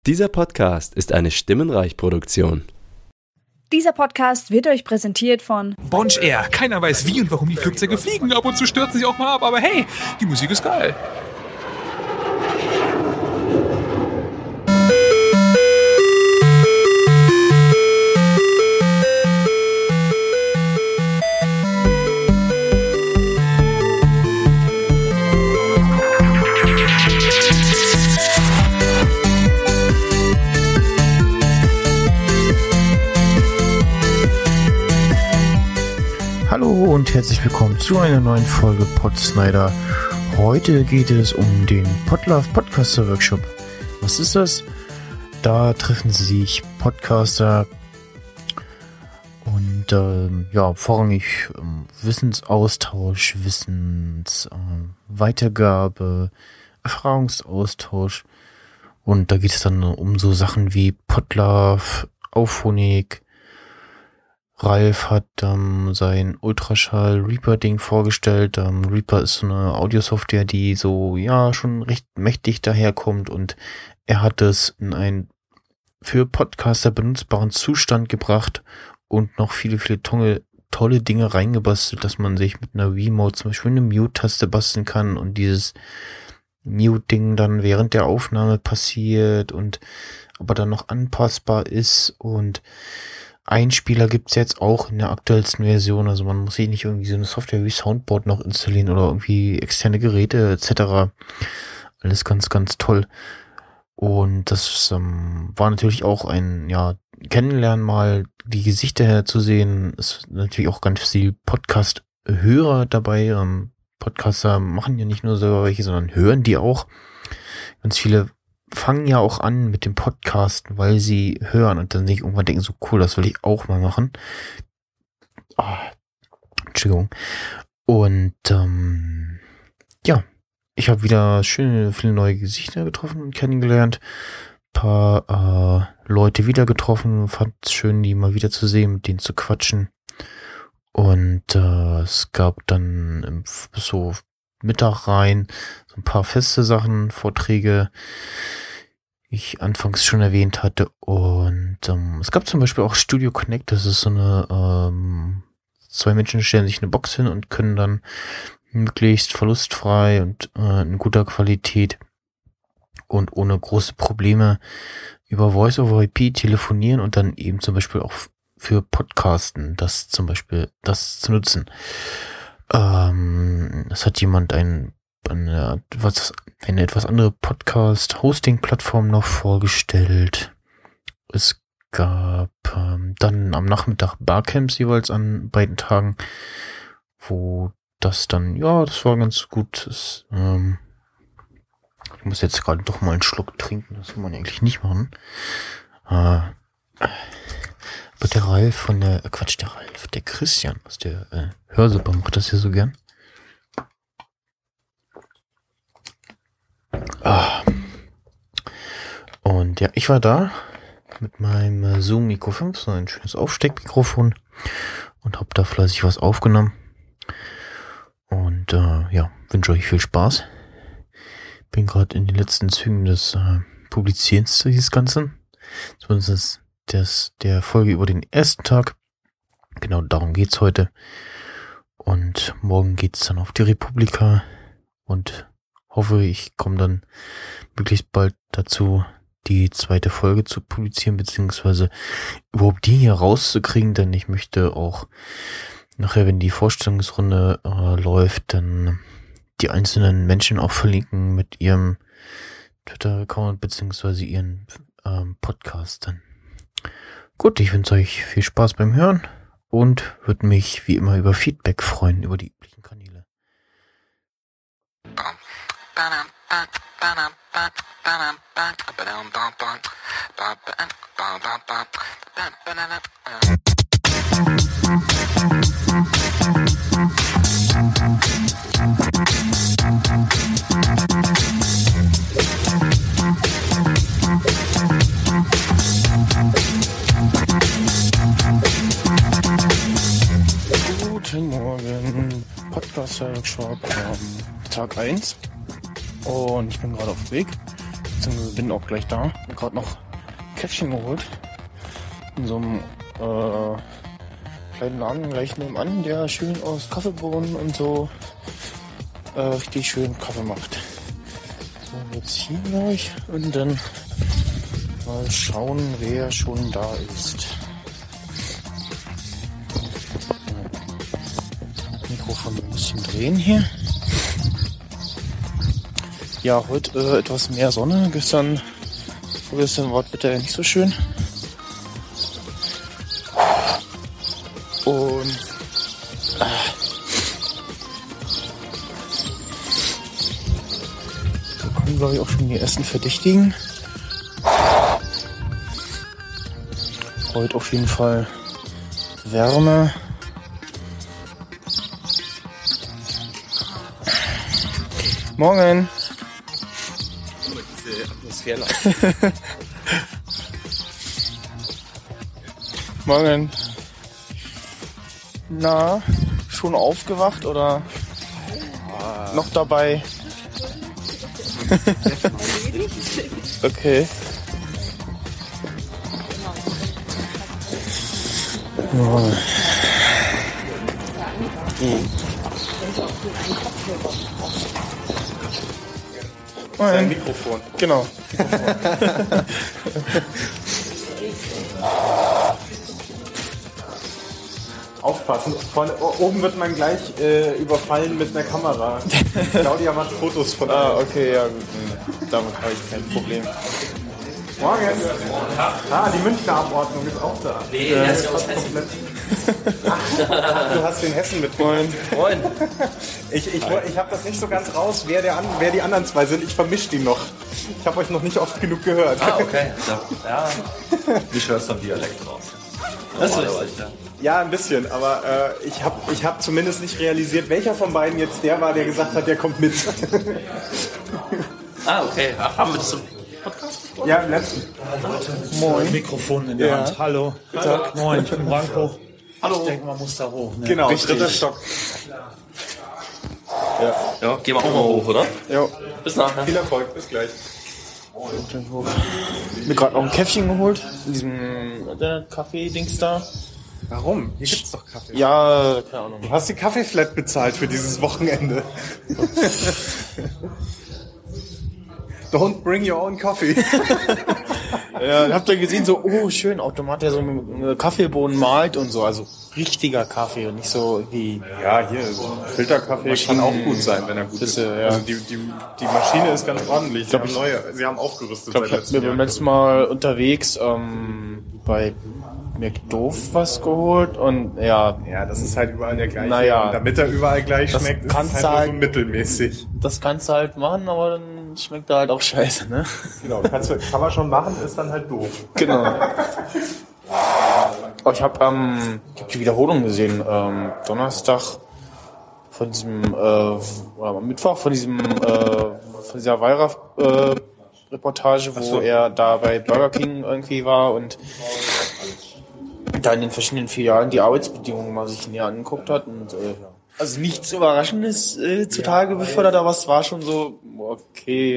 Dieser Podcast ist eine Stimmenreich-Produktion. Dieser Podcast wird euch präsentiert von Bonch Air. Keiner weiß wie und warum die Flugzeuge fliegen. Ab und zu stürzen sie auch mal ab. Aber hey, die Musik ist geil. Hallo und herzlich willkommen zu einer neuen Folge Podsnyder. Heute geht es um den Podlove Podcaster Workshop. Was ist das? Da treffen sich Podcaster und vorrangig Wissensaustausch, Weitergabe, Erfahrungsaustausch. Und da geht es dann um so Sachen wie Podlove, Auphonic. Ralf hat sein Ultraschall Reaper-Ding vorgestellt. Reaper ist so eine Audiosoftware, die so, schon recht mächtig daherkommt, und er hat es in einen für Podcaster benutzbaren Zustand gebracht und noch viele, viele tolle Dinge reingebastelt, dass man sich mit einer Remote zum Beispiel eine Mute-Taste basteln kann und dieses Mute-Ding dann während der Aufnahme passiert und aber dann noch anpassbar ist. Und Einspieler gibt's jetzt auch in der aktuellsten Version, also man muss sich nicht irgendwie so eine Software wie Soundboard noch installieren oder irgendwie externe Geräte etc. Alles ganz, ganz toll. Und das war natürlich auch ein Kennenlernen, mal die Gesichter herzusehen. Ist natürlich auch ganz viel Podcast-Hörer dabei. Podcaster machen ja nicht nur selber welche, sondern hören die auch. Ganz viele fangen ja auch an mit dem Podcasten, weil sie hören und dann sich irgendwann denken, so cool, das will ich auch mal machen. Entschuldigung. Und ich habe wieder viele neue Gesichter getroffen und kennengelernt. Paar Leute wieder getroffen. Fand es schön, die mal wieder zu sehen, mit denen zu quatschen. Und es gab dann so Mittag rein so ein paar feste Sachen, Vorträge, ich anfangs schon erwähnt hatte. Und es gab zum Beispiel auch Studio Connect. Das ist so eine, zwei Menschen stellen sich eine Box hin und können dann möglichst verlustfrei und in guter Qualität und ohne große Probleme über Voice-over-IP telefonieren und dann eben zum Beispiel auch für Podcasten das zu nutzen. Es hat jemand eine etwas andere Podcast-Hosting-Plattform noch vorgestellt. Es gab dann am Nachmittag Barcamps jeweils an beiden Tagen, wo das dann, das war ganz gut. Ich muss jetzt gerade doch mal einen Schluck trinken, das will man eigentlich nicht machen. Aber der Christian aus der Hörsuppe macht das hier so gern. Und ja, ich war da mit meinem Zoom Micro 5, so ein schönes Aufsteckmikrofon, und habe da fleißig was aufgenommen. Und wünsche euch viel Spaß. Bin gerade in den letzten Zügen des Publizierens dieses Ganzen. Zumindest der Folge über den ersten Tag. Genau darum geht's heute. Und morgen geht's dann auf die Republika. Und hoffe, ich komme dann möglichst bald dazu, die zweite Folge zu publizieren, beziehungsweise überhaupt die hier rauszukriegen, denn ich möchte auch nachher, wenn die Vorstellungsrunde läuft, dann die einzelnen Menschen auch verlinken mit ihrem Twitter-Account beziehungsweise ihren Podcastern. Gut, ich wünsche euch viel Spaß beim Hören und würde mich wie immer über Feedback freuen, über die üblichen Kanäle. Guten Morgen, Podcast-Workshop Tag 1 und ich bin gerade auf dem Weg beziehungsweise bin auch gleich da. Hab gerade noch ein Käffchen geholt. In so einem kleinen Laden gleich nebenan, der schön aus Kaffeebohnen und so richtig schön Kaffee macht. So, jetzt hier gleich und dann mal schauen, wer schon da ist. Mikrofon ein bisschen drehen hier. Ja, heute etwas mehr Sonne. Vorgestern war das Wetter ja nicht so schön. Und da kommen, glaube ich, auch schon die ersten Verdächtigen. Heute auf jeden Fall Wärme. Morgen. Morgen. Na, schon aufgewacht oder noch dabei? Okay. Oh. Ein Mikrofon. Genau. Aufpassen. Oben wird man gleich überfallen mit einer Kamera. Claudia macht Fotos von allem. Okay, ja gut. Damit habe ich kein Problem. Morgen. Die Münchner Abordnung ist auch da. Nee, der ist aus Hessen. Du hast den Hessen mitgebracht. Moin. Ich habe das nicht so ganz raus, wer die anderen zwei sind. Ich vermische die noch. Ich habe euch noch nicht oft genug gehört. Okay. Ja. Mich hörst du am Dialekt raus. Das ist richtig. Ja, ein bisschen, aber ich hab zumindest nicht realisiert, welcher von beiden jetzt der war, der gesagt hat, der kommt mit. Okay. Haben wir das im Podcast? Ja, im letzten. Moin. Mikrofon in der Hand. Hallo. Guten Tag. Moin, ich bin Branko. Hallo. Ich denke, man muss da hoch. Ne? Genau, dritter Stock. Ja, gehen wir auch mal hoch, oder? Ja. Bis nachher. Viel Erfolg, bis gleich. Ich mir gerade noch ein Käffchen geholt. In diesem Kaffee-Dings da. Warum? Hier gibt's doch Kaffee. Ja, keine Ahnung. Du hast die Kaffeeflat bezahlt für dieses Wochenende. Don't bring your own coffee. Ja, habt ihr gesehen, so, schön, Automat, der so mit Kaffeebohnen malt und so, also richtiger Kaffee und nicht so wie... Ja, hier, so Filterkaffee kann auch gut sein, wenn er gut ist. Ja. Also die Maschine ist ganz ordentlich. Sie haben aufgerüstet. Ich habe mir beim letzten Mal unterwegs bei McDoof was geholt und ja... Ja, das ist halt überall der gleiche. Naja, und damit er überall gleich schmeckt, ist es halt so mittelmäßig. Das kannst du halt machen, aber dann schmeckt er halt auch scheiße, ne? Genau, kann man schon machen, ist dann halt doof. Genau. Ich habe die Wiederholung gesehen, Donnerstag von diesem, Mittwoch von dieser Wallraff-Reportage, wo er da bei Burger King irgendwie war und da in den verschiedenen Filialen die Arbeitsbedingungen mal sich näher angeguckt hat und also nichts Überraschendes zutage befördert, aber es war schon so, okay,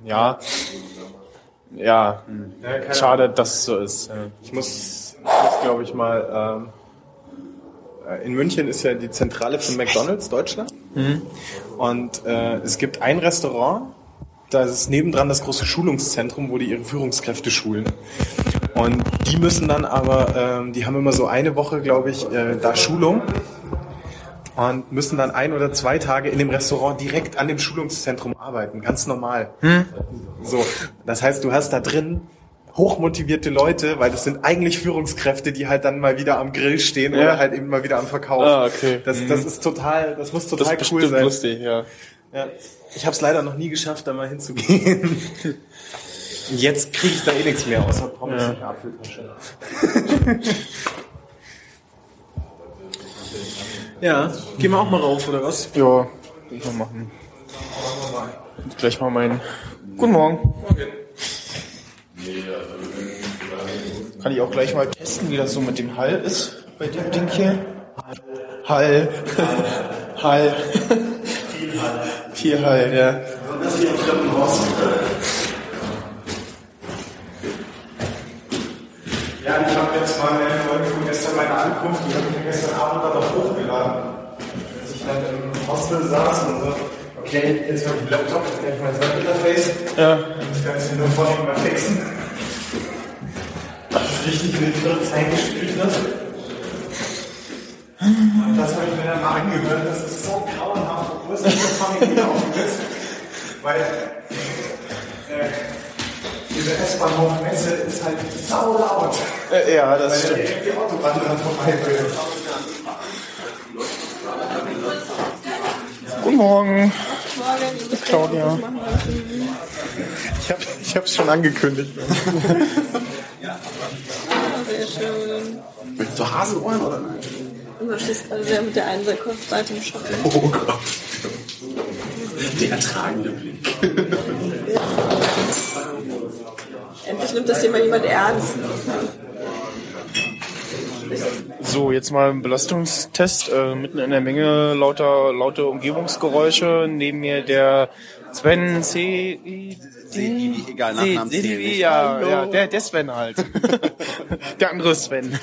schade, dass es so ist. Ich muss glaube ich mal, in München ist ja die Zentrale von McDonald's Deutschland. Und es gibt ein Restaurant, da ist nebendran das große Schulungszentrum, wo die ihre Führungskräfte schulen. Und die müssen dann aber, die haben immer so eine Woche, glaube ich, da Schulung. Und müssen dann 1 oder 2 Tage in dem Restaurant direkt an dem Schulungszentrum arbeiten, ganz normal. So, das heißt, du hast da drin hochmotivierte Leute, weil das sind eigentlich Führungskräfte, die halt dann mal wieder am Grill stehen oder halt eben mal wieder am Verkauf. Okay. Das ist total, das muss total das cool sein. Lustig, ja. Ich habe es leider noch nie geschafft, da mal hinzugehen. Jetzt kriege ich da eh nichts mehr außer Pommes und Apfeltasche. Ja, gehen wir auch mal rauf, oder was? Ja, will ich mal machen. Und gleich mal meinen... Guten Morgen. Kann ich auch gleich mal testen, wie das so mit dem Hall ist bei dem Ding hier. Hall. Viel Hall, ja. Ankunft, die habe ich mir gestern Abend dann noch hochgeladen. Als ich dann im Hostel saß und so, okay, jetzt habe ich den Laptop, jetzt kann ich mein Webinterface. Ja. Das Ganze nur vorhin mal fixen. Das ist richtig wild eingespielt wird. Und das habe ich mir dann mal angehört, das ist so grauenhaft, obwohl es nicht so funny gelaufen ist. Weil diese S-Bahnhof-Messe ist halt sau laut. Ja, das stimmt. Weil direkt die Autobahn dran vorbei will. Guten Morgen. Claudia. Ich hab's schon angekündigt. Sehr schön. Willst du Hasenohren oder nein? Du stehst gerade sehr mit der einen Seite im Schatten. Oh Gott. Der ertragende Blick. Endlich nimmt das Thema jemand ernst. So, jetzt mal ein Belastungstest. Mitten in der Menge laute Umgebungsgeräusche. Neben mir der Sven Egal, Nachnamen C. Ja, der Sven halt. Der andere Sven.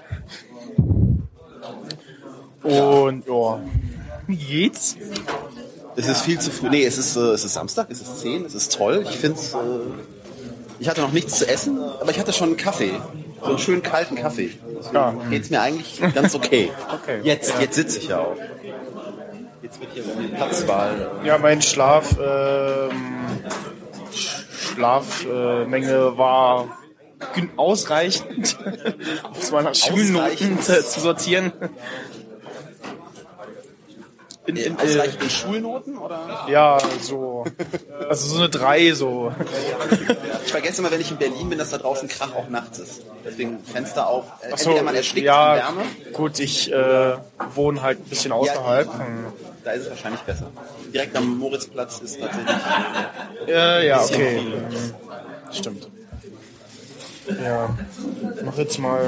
Und, ja. Wie geht's? Es ist viel zu früh. Nee, es ist Samstag, es ist 10, es ist toll. Ich find's, ich hatte noch nichts zu essen, aber ich hatte schon einen Kaffee. So einen schönen kalten Kaffee. Deswegen geht's mir eigentlich ganz okay. Jetzt sitze ich ja auch. Jetzt wird hier die Platzwahl. Ja, mein Schlafmenge war ausreichend, um es mal nach Schulnoten zu sortieren. Ausreichend in Schulnoten, oder? Ja, so. Also so eine 3, so. Ich vergesse immer, wenn ich in Berlin bin, dass da draußen Krach auch nachts ist. Deswegen Fenster auf. Achso, entweder man erstickt ja, in Wärme. Gut, ich wohne halt ein bisschen außerhalb. Da ist es wahrscheinlich besser. Direkt am Moritzplatz ist tatsächlich. Ja, okay. Stimmt. Ja, ich mach jetzt mal.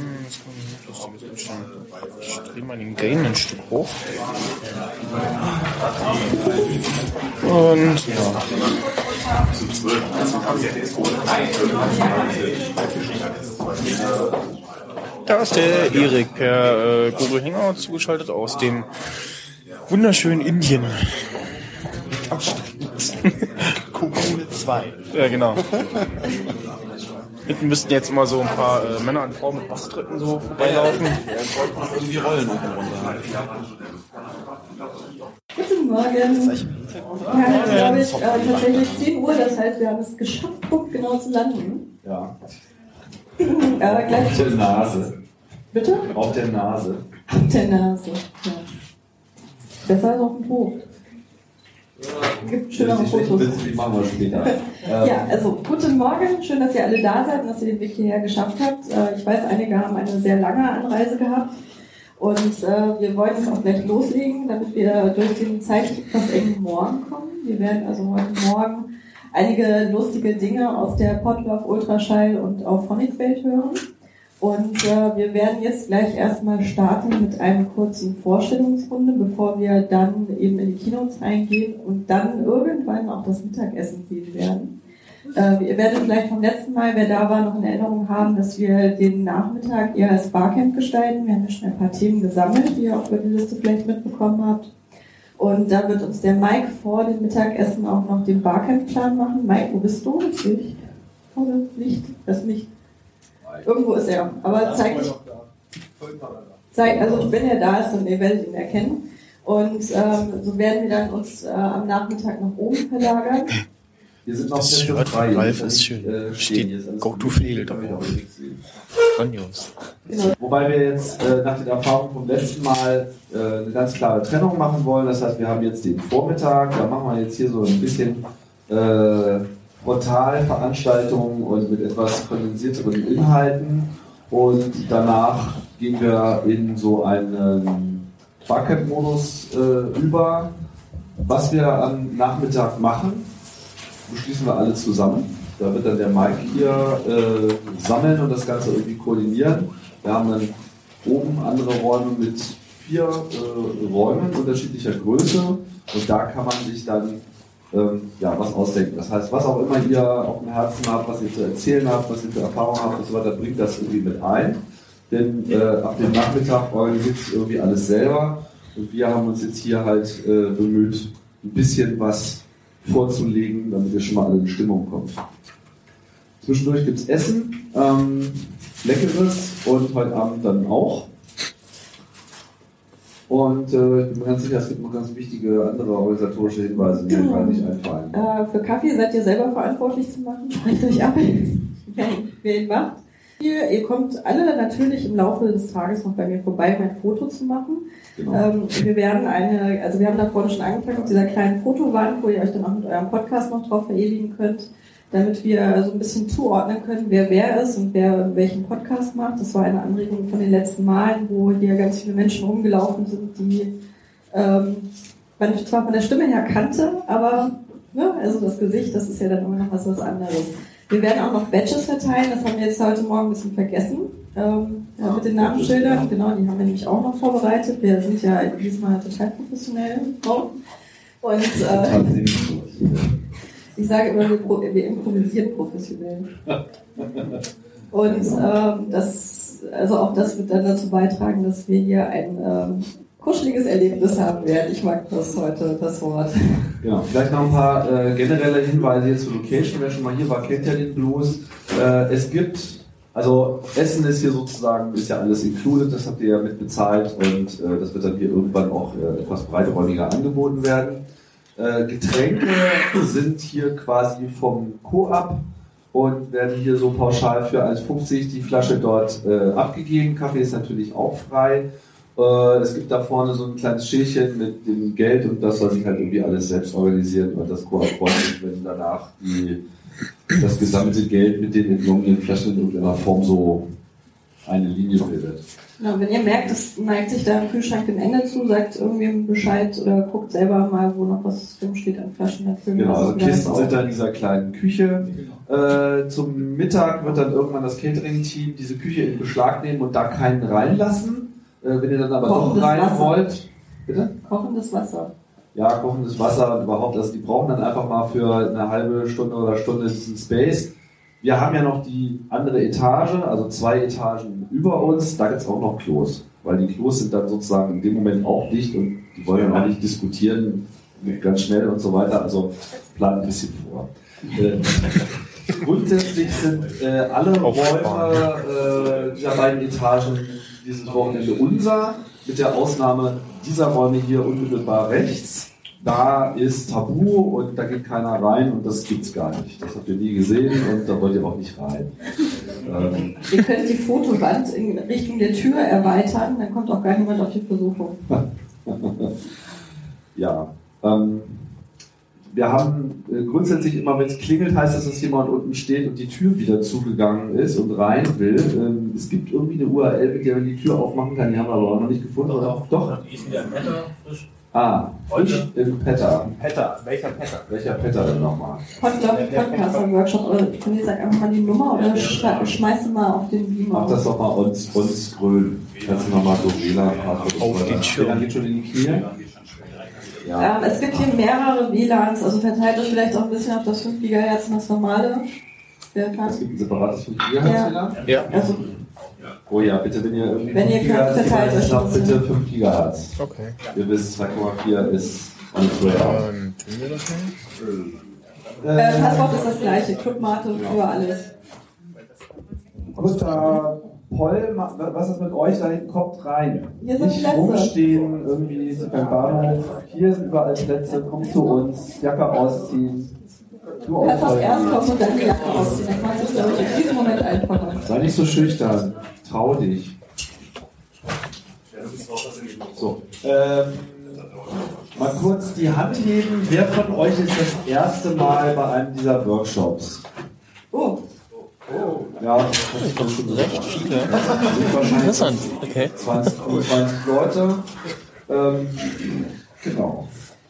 Ich drehe mal den Gain ein Stück hoch. Und ja. Da ist der Erik per Google Hangout zugeschaltet aus dem wunderschönen Indien. Kommune 2. Ja, genau. Hinten müssten jetzt immer so ein paar Männer und Frauen mit Bassdrücken so vorbeilaufen. Irgendwie Rollen unten runter. Guten Morgen. Wir haben glaube ich, tatsächlich 10 Uhr, das heißt, wir haben es geschafft, genau zu landen. Ja. Gleich. Auf der Nase. Bitte? Auf der Nase. Auf der Nase, ja. Besser als auf dem Hof. Gibt schönere Fotos. Die machen wir später. Ja, also guten Morgen, schön, dass ihr alle da seid und dass ihr den Weg hierher geschafft habt. Ich weiß, einige haben eine sehr lange Anreise gehabt und wir wollen jetzt auch gleich loslegen, damit wir durch den zeitlich etwas engen Morgen kommen. Wir werden also heute Morgen einige lustige Dinge aus der Podlove Ultraschall und Auphonic-Welt hören. Und wir werden jetzt gleich erstmal starten mit einer kurzen Vorstellungsrunde, bevor wir dann eben in die Keynotes reingehen und dann irgendwann auch das Mittagessen sehen werden. Ihr werdet vielleicht vom letzten Mal, wer da war, noch in Erinnerung haben, dass wir den Nachmittag eher als Barcamp gestalten. Wir haben ja schon ein paar Themen gesammelt, die ihr auch über die Liste vielleicht mitbekommen habt. Und da wird uns der Mike vor dem Mittagessen auch noch den Barcamp-Plan machen. Mike, wo bist du? Das Licht? Oder Licht? Das Licht. Irgendwo ist er, aber zeig dich. Also wenn er da ist, dann werdet ihr ihn erkennen. Und so werden wir dann uns am Nachmittag nach oben verlagern. Wir sind noch Das Shirt von Ralf ist schön. Steht Go to Field drauf. Grandios. Genau. Wobei wir jetzt nach den Erfahrungen vom letzten Mal eine ganz klare Trennung machen wollen. Das heißt, wir haben jetzt den Vormittag, da machen wir jetzt hier so ein bisschen Frontalveranstaltungen und mit etwas kondensierteren Inhalten. Und danach gehen wir in so einen Barcamp-Modus über. Was wir am Nachmittag machen, beschließen wir alle zusammen. Da wird dann der Mike hier sammeln und das Ganze irgendwie koordinieren. Wir haben dann oben andere Räume mit 4 Räumen unterschiedlicher Größe und da kann man sich dann was ausdenken. Das heißt, was auch immer ihr auf dem Herzen habt, was ihr zu erzählen habt, was ihr für Erfahrungen habt und so weiter, bringt das irgendwie mit ein. denn ab dem Nachmittag organisiert sich irgendwie alles selber und wir haben uns jetzt hier halt bemüht, ein bisschen was vorzulegen, damit wir schon mal alle in Stimmung kommen. Zwischendurch gibt es Essen, Leckeres und heute Abend dann auch. Und ich bin mir ganz sicher, es gibt noch ganz wichtige andere organisatorische Hinweise, die mir gerade nicht einfallen. Für Kaffee seid ihr selber verantwortlich zu machen. Sprecht euch ab, wer ihn macht. Ihr kommt alle natürlich im Laufe des Tages noch bei mir vorbei, um ein Foto zu machen. Genau. Wir haben da vorne schon angefangen mit dieser kleinen Fotowand, wo ihr euch dann auch mit eurem Podcast noch drauf verewigen könnt, damit wir so ein bisschen zuordnen können, wer ist und wer welchen Podcast macht. Das war eine Anregung von den letzten Malen, wo hier ganz viele Menschen rumgelaufen sind, die man zwar von der Stimme her kannte, aber ne, also das Gesicht, das ist ja dann immer noch was anderes. Wir werden auch noch Badges verteilen, das haben wir jetzt heute Morgen ein bisschen vergessen. Mit den Namensschildern, genau, die haben wir nämlich auch noch vorbereitet. Wir sind ja diesmal total professionell geworden. Und ich sage immer, wir improvisieren professionell. Und das wird dann dazu beitragen, dass wir hier ein kuscheliges Erlebnis haben werden. Ich mag das heute, das Wort. Genau, vielleicht noch ein paar generelle Hinweise hier zur Location. Wer schon mal hier war, kennt ja den Blues. Es gibt, also Essen ist hier sozusagen, ist ja alles included, das habt ihr ja mit bezahlt und das wird dann hier irgendwann auch etwas breiträumiger angeboten werden. Getränke sind hier quasi vom Coop und werden hier so pauschal für 1,50 die Flasche dort abgegeben. Kaffee ist natürlich auch frei. Es gibt da vorne so ein kleines Schälchen mit dem Geld und das soll sich halt irgendwie alles selbst organisieren und das Coop freut sich, wenn danach das gesammelte Geld mit den entnommenen Flaschen in irgendeiner Form so eine Linie bildet. Genau, wenn ihr merkt, es neigt sich da im Kühlschrank dem Ende zu, sagt irgendwem Bescheid oder guckt selber mal, wo noch was drin steht an Flaschen. Dann füllen genau, also Kisten sind da in dieser kleinen Küche. Zum Mittag wird dann irgendwann das Catering-Team diese Küche in Beschlag nehmen und da keinen reinlassen. Wenn ihr dann aber doch rein wollt... Bitte? Kochendes Wasser. Ja, kochendes Wasser und überhaupt, also die brauchen dann einfach mal für eine halbe Stunde oder Stunde diesen Space. Wir haben ja noch die andere Etage, also 2 Etagen über uns, da gibt es auch noch Klos, weil die Klos sind dann sozusagen in dem Moment auch dicht und die wollen dann auch nicht diskutieren, ganz schnell und so weiter, also planen ein bisschen vor. Grundsätzlich sind alle Räume dieser beiden Etagen dieses Wochenende unser, mit der Ausnahme dieser Räume hier unmittelbar rechts. Da ist Tabu und da geht keiner rein und das gibt's gar nicht. Das habt ihr nie gesehen und da wollt ihr auch nicht rein. Ihr könnt die Fotowand in Richtung der Tür erweitern, dann kommt auch gar niemand auf die Versuchung. Ja, wir haben grundsätzlich immer, wenn es klingelt, heißt das, dass jemand unten steht und die Tür wieder zugegangen ist und rein will. Es gibt irgendwie eine URL, mit der man die Tür aufmachen kann, die haben wir aber auch noch nicht gefunden. Doch. Ist der Petter frisch? Frisch im Petter. Welcher Petter? Welcher Petter denn nochmal? Podcaster-Workshop. Oder ich sag einfach mal die Nummer oder schmeiß mal auf den Beamer. Mach das doch mal uns scrollen. Kannst du nochmal so WLAN auf den Schirm. WLAN geht schon in die Knie. Ja. Es gibt hier mehrere WLANs, also verteilt euch vielleicht auch ein bisschen auf das 5 GHz und das normale. Es gibt ein separates 5 GHz WLAN? Ja. Also, oh ja, bitte, wenn ihr irgendwie wenn 5 GHz verteilt euch habt, bitte 5 GHz. Okay. Ihr wisst, 2,4 ist on its way out. Tun wir das nicht? Passwort ist das gleiche, Clubmate für alles. Gustav, Poll, was ist mit euch da hinten? Kommt rein. Hier sind nicht Plätze. Rumstehen, irgendwie beim Bahnhof. Hier sind überall Plätze, kommt zu uns, Jacke ausziehen. Du kannst auch erst kommen und dann die Jacke ausziehen. Dann kannst du es, glaube ich, in diesem Moment einfacher. Sei nicht so schüchtern. Trau dich. So. Mal kurz die Hand heben. Wer von euch ist das erste Mal bei einem dieser Workshops? Oh. Ja, das kommt schon recht viele. Interessant, okay. 20 Leute. Genau.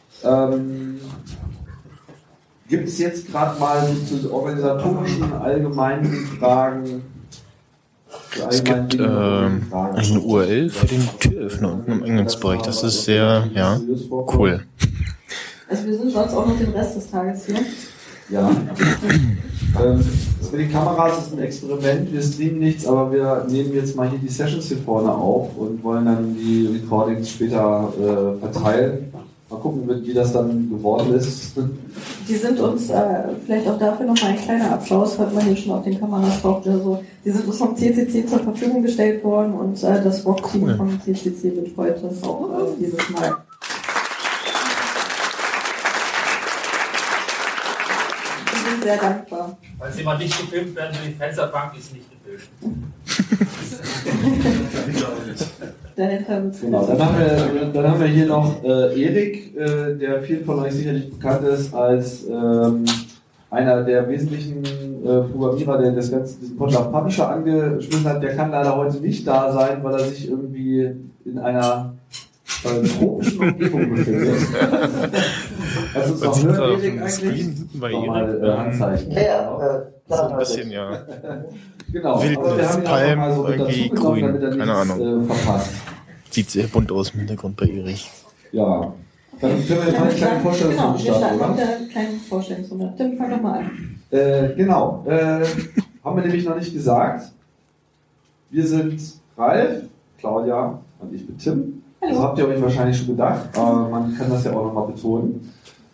Gibt es jetzt gerade mal zu organisatorischen, allgemeinen Fragen? Es gibt eine URL für den Türöffner unten im Eingangsbereich. Das ist sehr, cool. Also wir sind sonst auch noch den Rest des Tages hier. Ja. Das mit den Kameras ist ein Experiment. Wir streamen nichts, aber wir nehmen jetzt mal hier die Sessions hier vorne auf und wollen dann die Recordings später verteilen. Mal gucken, wie das dann geworden ist. Die sind uns, vielleicht auch dafür nochmal ein kleiner Applaus, hört man hier schon auf den Kameras drauf oder so. Die sind uns vom CCC zur Verfügung gestellt worden und das Rock-Team vom CCC betreut das auch dieses Mal. Wir sind sehr dankbar. Weil sie mal nicht gefilmt werden, die Fensterbank ist nicht gefilmt. Genau, dann haben wir hier noch Erik, der vielen von euch sicherlich bekannt ist als einer der wesentlichen Programmierer, der diesen Podlove Publisher angeschmissen hat. Der kann leider heute nicht da sein, weil er sich irgendwie in einer tropischen Umgebung befindet. Also ist noch höher Erik eigentlich? Mal Handzeichen. So ein bisschen, ja. Genau, Wildnis, Palmen, so irgendwie grün, keine Ahnung. Verpasst. Sieht sehr bunt aus im Hintergrund bei Erich. Ja. Dann können wir jetzt mal eine kleine Vorstellungsrunde starten, oder? Eine kleine Vorstellungsrunde. Tim, fang doch mal an. Genau. Haben wir nämlich noch nicht gesagt. Wir sind Ralf, Claudia und ich bin Tim. Hallo. Das habt ihr euch wahrscheinlich schon gedacht, aber man kann das ja auch nochmal betonen.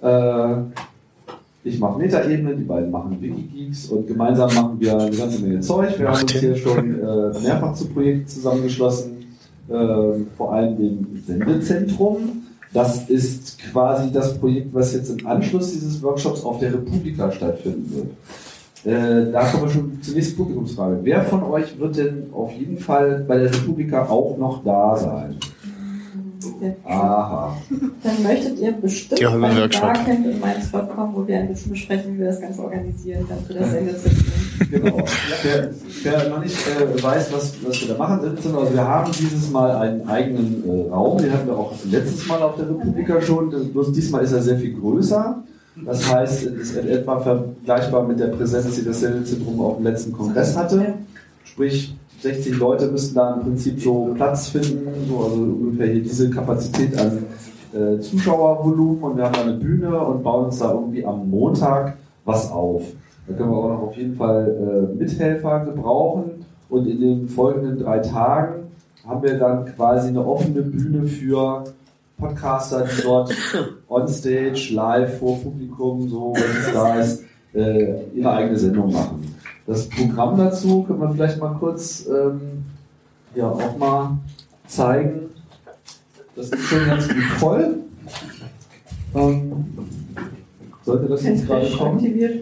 Ich mache Metaebene, die beiden machen Wikigeeks und gemeinsam machen wir eine ganze Menge Zeug. Wir haben uns hier schon mehrfach zu Projekten zusammengeschlossen, vor allem dem Sendezentrum. Das ist quasi das Projekt, was jetzt im Anschluss dieses Workshops auf der Republika stattfinden wird. Da kommen wir schon zur nächsten Publikumsfrage. Wer von euch wird denn auf jeden Fall bei der Republika auch noch da sein? Aha. Dann möchtet ihr bestimmt, wenn ihr da kennt, in meinen Spot kommen, wo wir ein bisschen besprechen, wie wir das Ganze organisieren, dann für das Sendezentrum. Genau. Wer noch nicht weiß, was wir da machen, also wir haben dieses Mal einen eigenen Raum, den hatten wir auch letztes Mal auf der Republika schon, bloß diesmal ist er sehr viel größer. Das heißt, es ist etwa vergleichbar mit der Präsenz, die das Sendezentrum auf dem letzten Kongress hatte. Sprich, 60 Leute müssten da im Prinzip so Platz finden, so, also ungefähr hier diese Kapazität an Zuschauervolumen, und wir haben da eine Bühne und bauen uns da irgendwie am Montag was auf. Da können wir auch noch auf jeden Fall Mithelfer gebrauchen, und in den folgenden 3 Tagen haben wir dann quasi eine offene Bühne für Podcaster, die dort onstage, live, vor Publikum, so wenn es da ist, ihre eigene Sendung machen. Das Programm dazu können wir vielleicht mal kurz auch mal zeigen. Das ist schon ganz gut voll. Sollte das jetzt gerade kommen?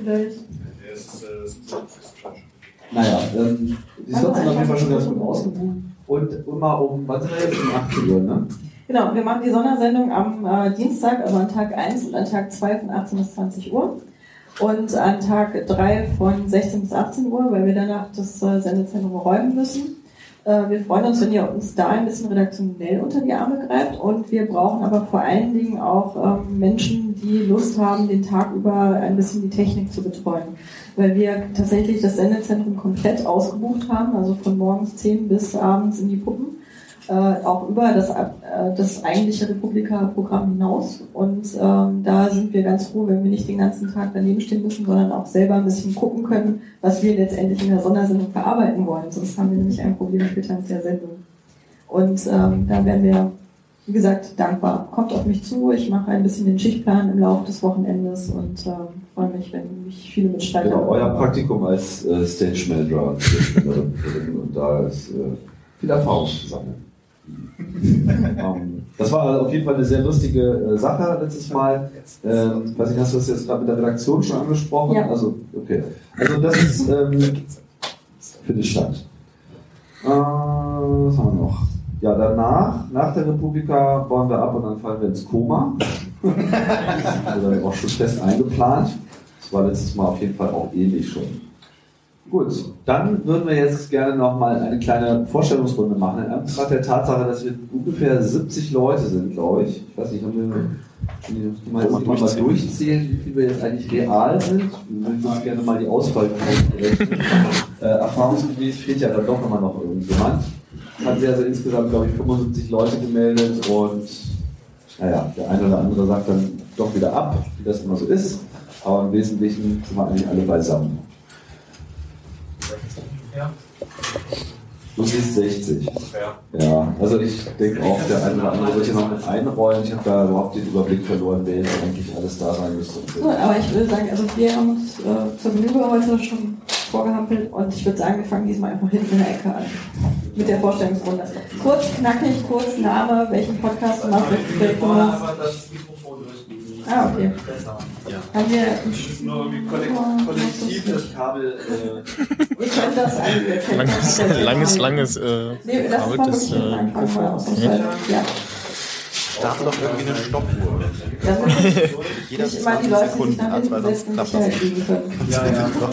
Naja, die Slots sind auf jeden Fall schon ganz gut ausgebucht. Und immer wann sind wir jetzt? Um 18 Uhr, ne? Genau, wir machen die Sondersendung am Dienstag, also an Tag 1 und an Tag 2 von 18 bis 20 Uhr. Und an Tag 3 von 16 bis 18 Uhr, weil wir danach das Sendezentrum räumen müssen. Wir freuen uns, wenn ihr uns da ein bisschen redaktionell unter die Arme greift, und wir brauchen aber vor allen Dingen auch Menschen, die Lust haben, den Tag über ein bisschen die Technik zu betreuen. Weil wir tatsächlich das Sendezentrum komplett ausgebucht haben, also von morgens 10 bis abends in die Puppen. Auch über das eigentliche Republika-Programm hinaus. Und da sind wir ganz froh, wenn wir nicht den ganzen Tag daneben stehen müssen, sondern auch selber ein bisschen gucken können, was wir letztendlich in der Sondersendung verarbeiten wollen. Sonst haben wir nämlich ein Problem später in der Sendung. Und da wären wir, wie gesagt, dankbar. Kommt auf mich zu, ich mache ein bisschen den Schichtplan im Laufe des Wochenendes und freue mich, wenn mich viele mitstreiten. Genau, euer Praktikum als Stage Manager und da ist viel Erfahrung zu sammeln. Das war auf jeden Fall eine sehr lustige Sache letztes Mal. Weiß nicht, hast du das jetzt gerade mit der Redaktion schon angesprochen? Ja. Also, okay. Also das ist findet statt. Was haben wir noch? Ja, danach, nach der Republika, bauen wir ab und dann fallen wir ins Koma. Oder auch schon fest eingeplant. Das war letztes Mal auf jeden Fall auch ähnlich schon. Gut, dann würden wir jetzt gerne nochmal eine kleine Vorstellungsrunde machen. In Anbetracht der Tatsache, dass wir ungefähr 70 Leute sind, glaube ich. Ich weiß nicht, haben wir mal durchzählen, wie viele wir jetzt eigentlich real sind. Wir würden uns gerne mal die Ausfallquoten berechnen. Erfahrungsgemäß fehlt ja dann doch immer noch irgendjemand. Es haben sich also insgesamt, glaube ich, 75 Leute gemeldet, und naja, der eine oder andere sagt dann doch wieder ab, wie das immer so ist. Aber im Wesentlichen sind wir eigentlich alle beisammen. Ja. Du siehst 60. Ja, also ich denke auch, der eine oder andere wird hier noch mit einrollen. Ich habe da überhaupt den Überblick verloren, wer jetzt eigentlich alles da sein müsste. So, aber ich würde sagen, also wir haben uns zur Genüge heute schon vorgehampelt und ich würde sagen, wir fangen diesmal einfach hinten in der Ecke an. Mit der Vorstellungsrunde. Kurz, knackig, kurz, Name, welchen Podcast du machst, welchen du machst. Das Mikrofon durchgeben. Ah, okay. Ja. Haben wir nur irgendwie kollektiv das Kabel. Ihr könnt das eigentlich. Langes Nee, lass uns mal wirklich hinten anfangen, mal ausnahmsweise. Ja. Start doch irgendwie eine Stoppuhr. Damit nicht immer die Leute, die sich nach hinten setzen, Sicherheit liegen können. Ja.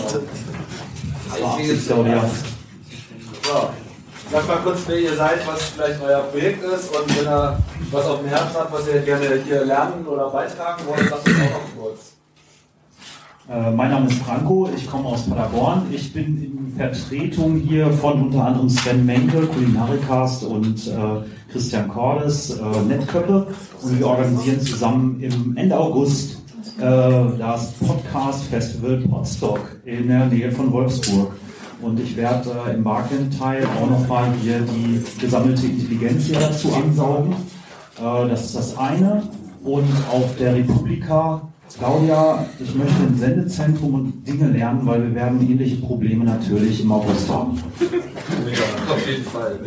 So, sagt mal kurz, wer ihr seid, was vielleicht euer Projekt ist und wenn ihr was auf dem Herzen habt, was ihr gerne hier lernen oder beitragen wollt, sagt es auch noch kurz. Mein Name ist Franco, ich komme aus Paderborn. Ich bin in Vertretung hier von unter anderem Sven Menke, Kulinarikast und Christian Cordes, Netköppe. Und wir organisieren zusammen im Ende August das Podcast Festival Podstock in der Nähe von Wolfsburg. Und ich werde im Barcamp-Teil auch nochmal hier die gesammelte Intelligenz hier dazu ansaugen. Das ist das eine. Und auf der Republika, Claudia, ich möchte im Sendezentrum und Dinge lernen, weil wir werden ähnliche Probleme natürlich im August haben. Ja, auf jeden Fall.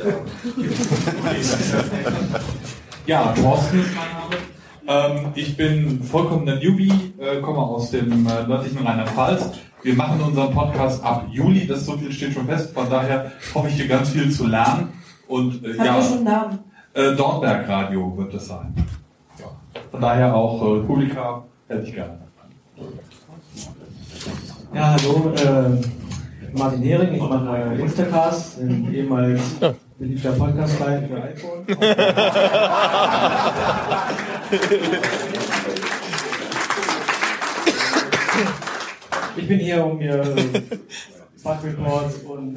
Ja, Thorsten ist mein Name. Ich bin vollkommener Newbie, komme aus dem nördlichen Rheinland-Pfalz. Wir machen unseren Podcast ab Juli, das so viel steht schon fest, von daher hoffe ich hier ganz viel zu lernen. Und Habt ihr schon einen Namen? Dornberg Radio wird es sein. Ja. Von daher auch Publika hätte ich gerne. Ja, hallo, Martin Hering, ich mache Instacast, ein ehemals beliebter Podcast-Client für iPhone. Ich bin hier, um mir Fachreports und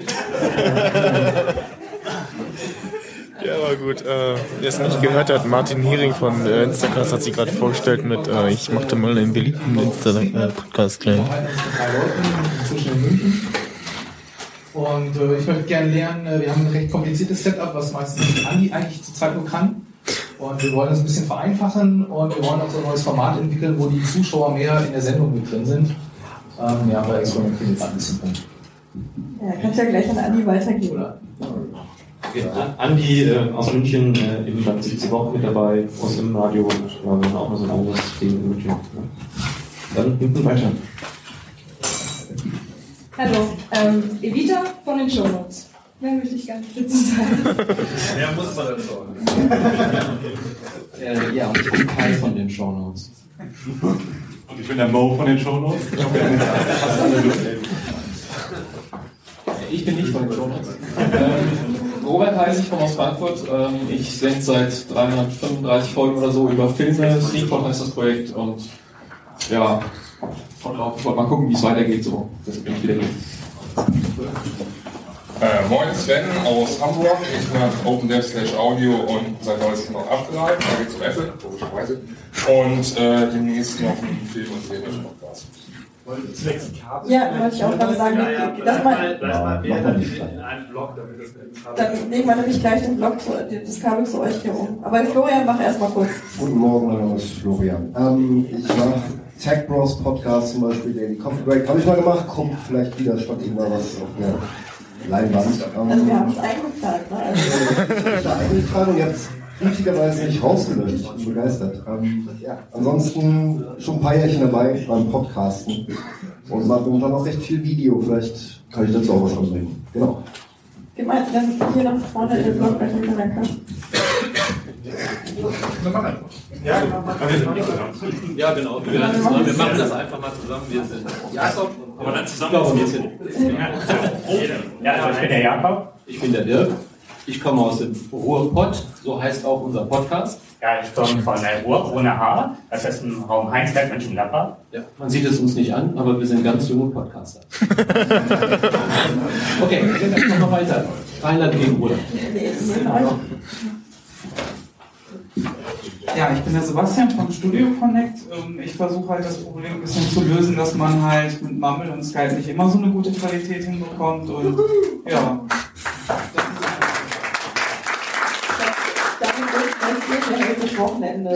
Ja, aber gut. Wer es nicht gehört hat, Martin Hering von Instacast hat sich gerade vorgestellt mit ich machte mal einen beliebten Podcast klein. Und ich möchte gerne lernen, wir haben ein recht kompliziertes Setup, was meistens Andi eigentlich zurzeit nur kann. Und wir wollen das ein bisschen vereinfachen und wir wollen auch so ein neues Format entwickeln, wo die Zuschauer mehr in der Sendung mit drin sind. Ja, aber experimentieren jetzt ein bisschen rum. Ja, kannst ja gleich an Andi weitergeben. Okay, Andi aus München, eben seit 17 Wochen mit dabei, aus dem Radio, wir haben auch noch so ein anderes Ding in München. Ja. Dann hinten weiter. Hallo, Evita von den Shownotes. Mehr möchte ich gar nicht dazu sagen. Wer muss man dazu sagen? Ja, und ich bin Teil von den Shownotes. Und ich bin der Mo von den Shownotes. Ich bin nicht von den Shownotes. Robert heiße ich, komme aus Frankfurt. Ich sende seit 335 Folgen oder so über Filme. Sneakpot heißt das Projekt. Und ja, ich wollte mal gucken, wie es weitergeht. So, das bin ich wieder hier. Moin Sven aus Hamburg, ich mache OpenDev/Audio und seit neuestem noch Afterlife, da geht's um Apple, logischerweise. Und demnächst noch einen Film- und Serien-Podcast. Ja, wollte ich auch gerade sagen, dass man, dann legen wir nämlich gleich den Blog, das Kabel zu euch hier um. Aber Florian, mach erstmal kurz. Guten Morgen, mein Name ist Florian. Ich mache Tech Bros Podcast, zum Beispiel Daily Coffee Break. Habe ich mal gemacht, kommt vielleicht wieder statt irgendwann was auf der Leinwand. Also wir haben es eingetragen, ne? Also eingetragen, ihr habt es richtigerweise nicht rausgelöscht. Ich bin begeistert. Ja. Ansonsten schon ein paar Jährchen dabei beim Podcasten und mache momentan auch recht viel Video. Vielleicht kann ich dazu auch was anbringen. Genau. Wir meinten dann hier nach vorne in den Blog gleich hinter der Kasse. Ja, genau. Wir machen das einfach mal zusammen. Wir sind Jakob. Aber dann zusammen wir sind. Ja, ich bin der Jakob. Ich bin der Dirk. Ich komme aus dem Ruhrpott, so heißt auch unser Podcast. Ja, ich komme von der Ruhr ohne Haar. Das ist im Raum Heinsberg, Mönchengladbach. Ja, man sieht es uns nicht an, aber wir sind ganz junge Podcaster. Okay, wir gehen jetzt noch weiter. Rheinland gegen Ruhr. Ja, ich bin der Sebastian von Studio Connect. Ich versuche halt das Problem ein bisschen zu lösen, dass man halt mit Mumble und Skype nicht immer so eine gute Qualität hinbekommt. Und ja. Damit Wochenende.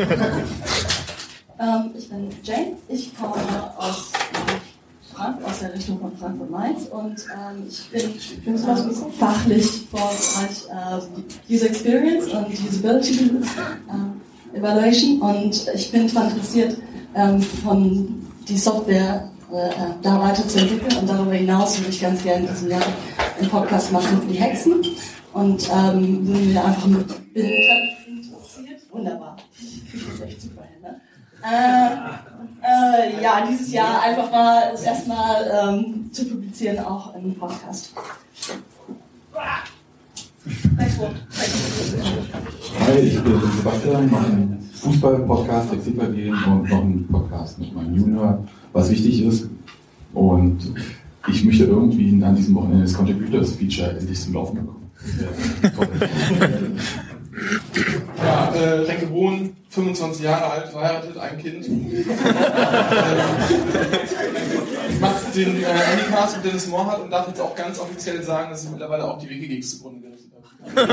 Ich bin Jane, ich komme aus der Richtung von Frankfurt-Mainz und ich bin fachlich vor User Experience und Usability Evaluation und ich bin daran interessiert, von die Software da weiterzuentwickeln und darüber hinaus würde ich ganz gerne in diesem Jahr einen Podcast machen für die Hexen und bin mir einfach interessiert. Wunderbar. Das ist echt super, ne? Ja, dieses Jahr einfach mal das erste Mal zu publizieren, auch im Podcast. Hi, ich bin Sebastian, mache einen Fußball-Podcast, Flexibel und noch einen Podcast mit meinem Junior, was wichtig ist. Und ich möchte irgendwie an diesem Wochenende das Contributors-Feature endlich zum Laufen bekommen. Ja, Renke Bohn, 25 Jahre alt, verheiratet, ein Kind. Macht den Anycast mit Dennis Mohrhardt und darf jetzt auch ganz offiziell sagen, dass sie mittlerweile auch die Wikigeeks zugrunde gerichtet hat.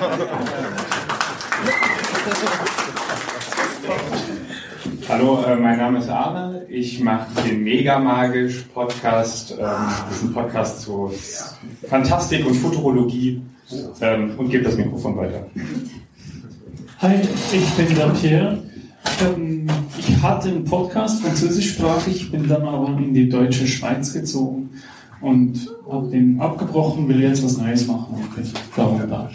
Hallo, mein Name ist Arne. Ich mache den Mega Magisch Podcast. Das ist ein Podcast zu Fantastik und Futurologie und gebe das Mikrofon weiter. Hi, ich bin der Pierre. Ich hatte einen Podcast, französischsprachig, bin dann aber in die deutsche Schweiz gezogen und habe den abgebrochen, will jetzt was Neues machen und bin darum da.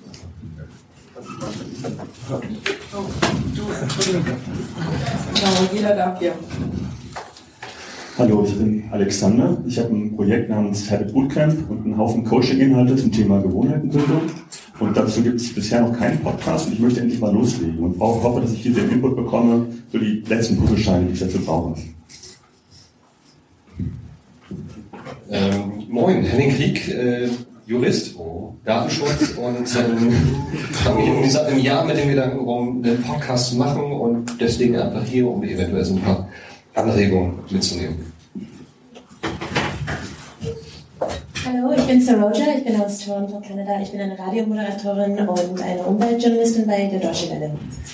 Genau, jeder darf hier. Hallo, ich bin Alexander. Ich habe ein Projekt namens Habit Bootcamp und einen Haufen Coaching-Inhalte zum Thema Gewohnheitenbildung. Und dazu gibt es bisher noch keinen Podcast und ich möchte endlich mal loslegen und hoffe, dass ich hier den Input bekomme für die letzten Puzzlescheine, die ich dazu brauche. Moin, Henning Krieg, Jurist, Datenschutz und habe mich im Jahr mit dem Gedanken rum, einen Podcast zu machen und deswegen einfach hier, um eventuell so ein paar Anregungen mitzunehmen. Hallo, ich bin Saroja, ich bin aus Toronto, Kanada. Ich bin eine Radiomoderatorin und eine Umweltjournalistin bei der Deutsche Welle.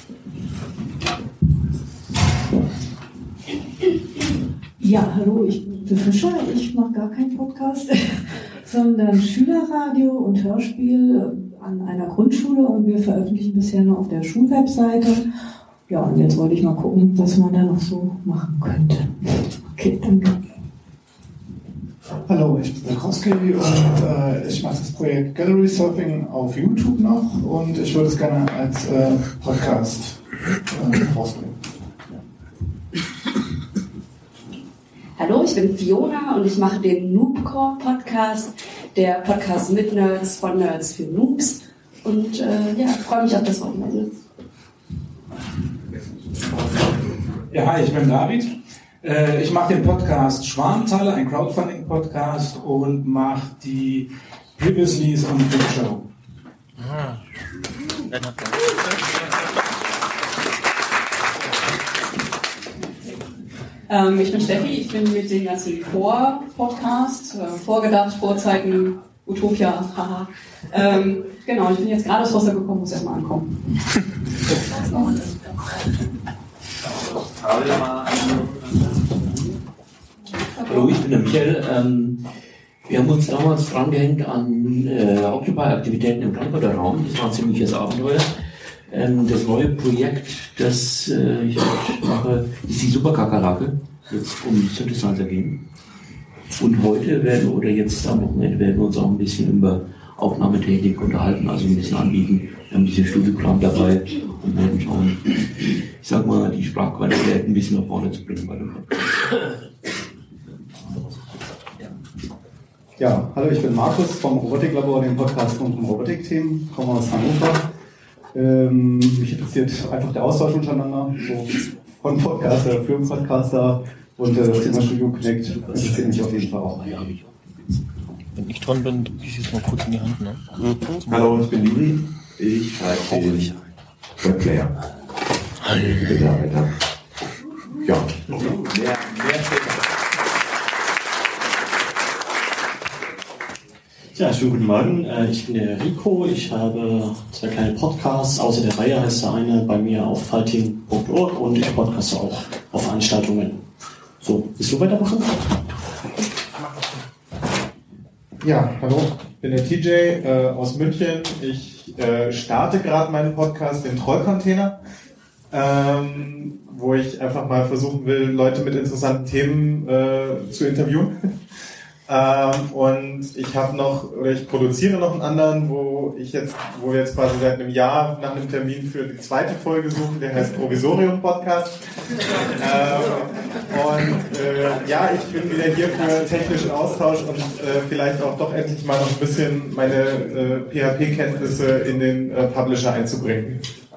Ja, hallo, ich bin Fischer. Ich mache gar keinen Podcast, sondern Schülerradio und Hörspiel an einer Grundschule und wir veröffentlichen bisher nur auf der Schulwebseite. Ja, und jetzt wollte ich mal gucken, was man da noch so machen könnte. Okay, danke. Hallo, ich bin Kowski und ich mache das Projekt Gallery Surfing auf YouTube noch und ich würde es gerne als Podcast rausbringen. Hallo, ich bin Fiona und ich mache den Noobcore Podcast, der Podcast mit Nerds von Nerds für Noobs und ja, freue mich auf das Wochenende. Ja, hi, ich bin David. Ich mache den Podcast Schwarmtaler, ein Crowdfunding-Podcast und mache die Previously on Big Show. Ich bin Steffi, ich bin mit dem ganzen Vor-Podcast, Vorgedacht, Vorzeigen, Utopia, haha. Genau, ich bin jetzt gerade aus Wasser gekommen, muss erstmal ankommen. Hallo, ich bin der Michael. Wir haben uns damals drangehängt an Occupy-Aktivitäten im Frankfurter Raum. Das war ein ziemliches Abenteuer. Das neue Projekt, das ich mache, ist die Superkakerlake. Jetzt um Synthesizer gehen. Und heute jetzt am Wochenende werden wir uns auch ein bisschen über Aufnahmetechnik unterhalten, also ein bisschen anbieten. Wir haben diese Studiokram dabei und werden schauen, ich sag mal, die Sprachqualität ein bisschen nach vorne zu bringen bei dem Podcast. Ja, hallo, ich bin Markus vom Robotiklabor, dem Podcast rund um Robotikthemen, komme aus Hannover. Mich interessiert einfach der Austausch untereinander, so von Podcaster für Podcaster und das Thema Studio Connect interessiert mich auf jeden Fall auch. Wenn ich dran bin, drücke ich es mal kurz in die Hand. Ne? Hallo, ich bin Juri. Ich schreibe den Webplayer. Bitte weiter. Ja. Ja, schönen guten Morgen. Ich bin der Rico. Ich habe 2 kleine Podcasts. Außer der Reihe heißt der eine bei mir auf fighting.org und ich podcaste auch auf Veranstaltungen. So, willst du weitermachen? Ja, hallo, ich bin der TJ aus München. Ich starte gerade meinen Podcast, den Trollcontainer, wo ich einfach mal versuchen will, Leute mit interessanten Themen zu interviewen. Und ich produziere noch einen anderen, wo wir jetzt quasi seit einem Jahr nach einem Termin für die zweite Folge suchen, der heißt Provisorium Podcast. Ich bin wieder hier für technischen Austausch und vielleicht auch doch endlich mal noch ein bisschen meine PHP-Kenntnisse in den Publisher einzubringen.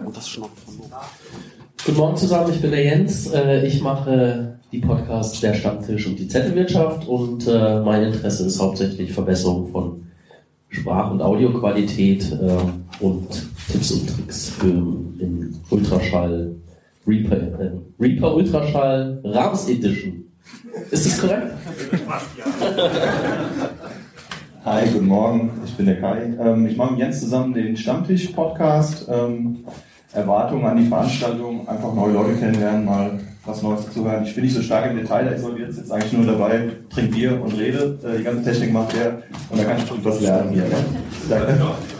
Guten Morgen zusammen, ich bin der Jens. Ich mache die Podcasts Der Stammtisch und die Zettelwirtschaft und mein Interesse ist hauptsächlich Verbesserung von Sprach- und Audioqualität und Tipps und Tricks in Ultraschall, Reaper Ultraschall Rams Edition. Ist das korrekt? Hi, guten Morgen, ich bin der Kai. Ich mache mit Jens zusammen den Stammtisch-Podcast. Erwartungen an die Veranstaltung, einfach neue Leute kennenlernen, mal was Neues zu hören. Ich bin nicht so stark im Detail, da ist jetzt eigentlich nur dabei, trink Bier und rede. Die ganze Technik macht der und da kann ich was lernen hier. Ne? Danke.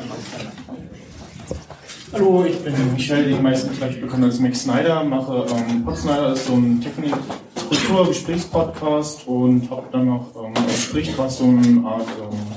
Hallo, ich bin Michel, die meisten vielleicht bekannt als Max Snyder, mache PodSnyder, ist so ein Technik-Kultur-Gesprächspodcast und habe dann noch Spricht, was so eine Art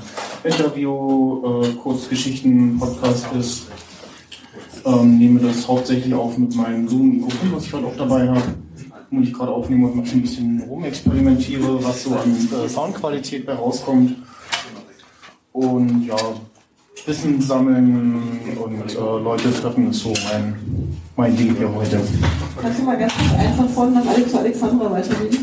Interview-Kurzgeschichten-Podcast ist. Nehme das hauptsächlich auf mit meinem Zoom-Mikrofon, was ich heute auch dabei habe, und ich gerade aufnehme und noch so ein bisschen rumexperimentiere, was so an Soundqualität bei rauskommt. Und ja, Wissen sammeln und Leute treffen ist so mein Ding hier heute. Kannst du mal ganz kurz einfach von nach Alexandra weitergehen?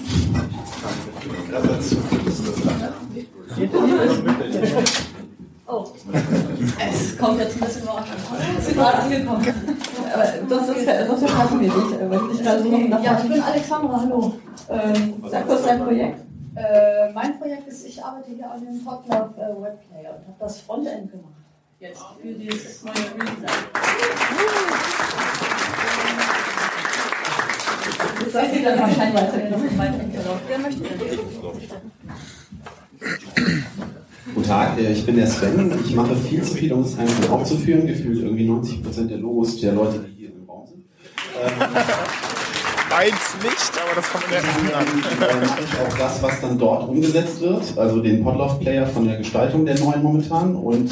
Oh, es kommt jetzt ein bisschen überraschend. Es ist gerade angekommen. Aber das verpassen wir nicht, wenn ich gerade so nach Ja, ich bin Alexandra, hallo. Sag kurz dein Projekt. Mein Projekt ist, ich arbeite hier an dem Podlove Webplayer und habe das Frontend gemacht. Jetzt für dieses neue Redesign. Das soll sie dann wahrscheinlich weitergehen. Wer möchte denn? Guten Tag, ich bin der Sven. Ich mache viel zu viel, um es einfach aufzuführen. Gefühlt irgendwie 90% der Logos der Leute, die hier im Raum sind. Meins nicht, aber das kommt in der an. Mache ich auch das, was dann dort umgesetzt wird, also den Podlove Player von der Gestaltung der neuen momentan. Und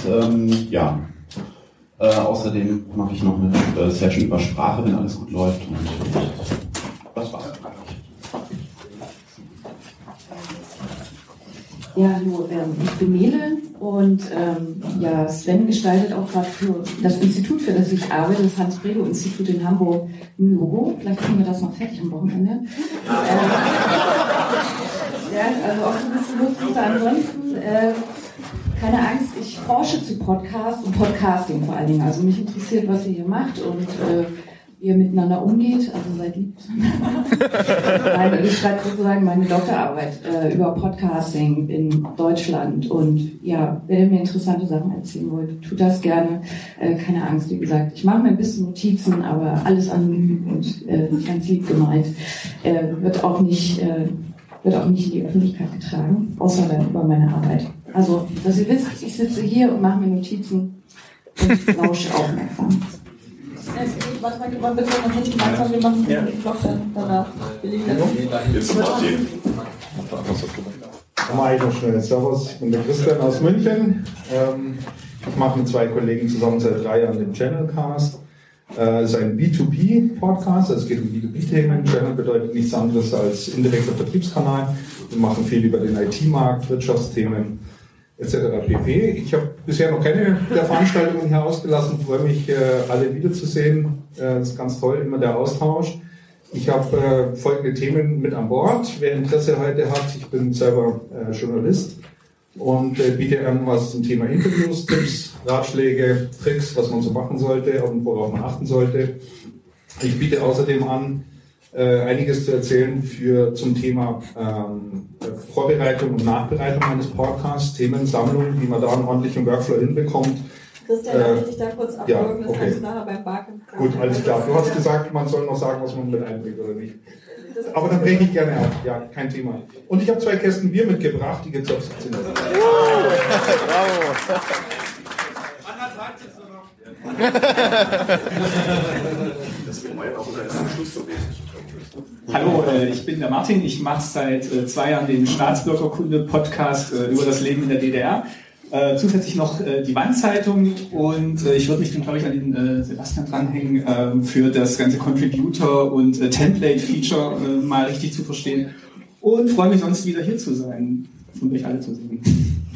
außerdem mache ich noch eine Session über Sprache, wenn alles gut läuft. Und das war's. Ja, hallo, ich bin Nele und Sven gestaltet auch gerade für das Institut, für das ich arbeite, das Hans-Bredow-Institut in Hamburg, ein Logo. Vielleicht kriegen wir das noch fertig am Wochenende. Also auch so ein bisschen Nutzen. Ansonsten, keine Angst, ich forsche zu Podcast und Podcasting vor allen Dingen. Also mich interessiert, was ihr hier macht und wie ihr miteinander umgeht, also seid lieb. Nein, ich schreibe sozusagen meine Doktorarbeit über Podcasting in Deutschland und ja, wenn ihr mir interessante Sachen erzählen wollt, tut das gerne. Keine Angst, wie gesagt, ich mache mir ein bisschen Notizen, aber alles anonym und ganz lieb gemeint. Wird auch nicht in die Öffentlichkeit getragen, außer dann über meine Arbeit. Also, dass ihr wisst, ich sitze hier und mache mir Notizen und lausche aufmerksam. Warte mal, bitte noch nicht gemeinsam, wir machen den Vlog dann danach. Nochmal noch schnell. Servus, ich bin der Christian aus München. Ich mache mit 2 Kollegen zusammen seit 3 Jahren den Channelcast. Es ist ein B2B-Podcast, also es geht um B2B-Themen. Channel bedeutet nichts anderes als indirekter Vertriebskanal. Wir machen viel über den IT-Markt, Wirtschaftsthemen etc. pp. Ich habe bisher noch keine der Veranstaltungen hier ausgelassen, freue mich, alle wiederzusehen. Das ist ganz toll, immer der Austausch. Ich habe folgende Themen mit an Bord. Wer Interesse heute hat, ich bin selber Journalist und biete irgendwas zum Thema Interviews, Tipps, Ratschläge, Tricks, was man so machen sollte und worauf man achten sollte. Ich biete außerdem an, einiges zu erzählen zum Thema Vorbereitung und Nachbereitung eines Podcasts, Themensammlung, wie man da einen ordentlichen Workflow hinbekommt. Christian, darf ich dich da kurz abwürgen? Ja, Das okay. kannst du nachher beim Backen. Gut, alles klar. Du hast gesagt, man soll noch sagen, was man mit einbringt oder nicht. Aber dann breche ich gerne ab. Ja, kein Thema. Und ich habe 2 Kästen Bier mitgebracht, die gibt es auf 17 Euro. Bravo. Hallo, ich bin der Martin. Ich mache seit 2 Jahren den Staatsbürgerkunde-Podcast über das Leben in der DDR. Zusätzlich noch die Wandzeitung und ich würde mich dann, glaube ich, an den Sebastian dranhängen, für das ganze Contributor- und Template-Feature mal richtig zu verstehen und freue mich sonst wieder hier zu sein und euch alle zu sehen.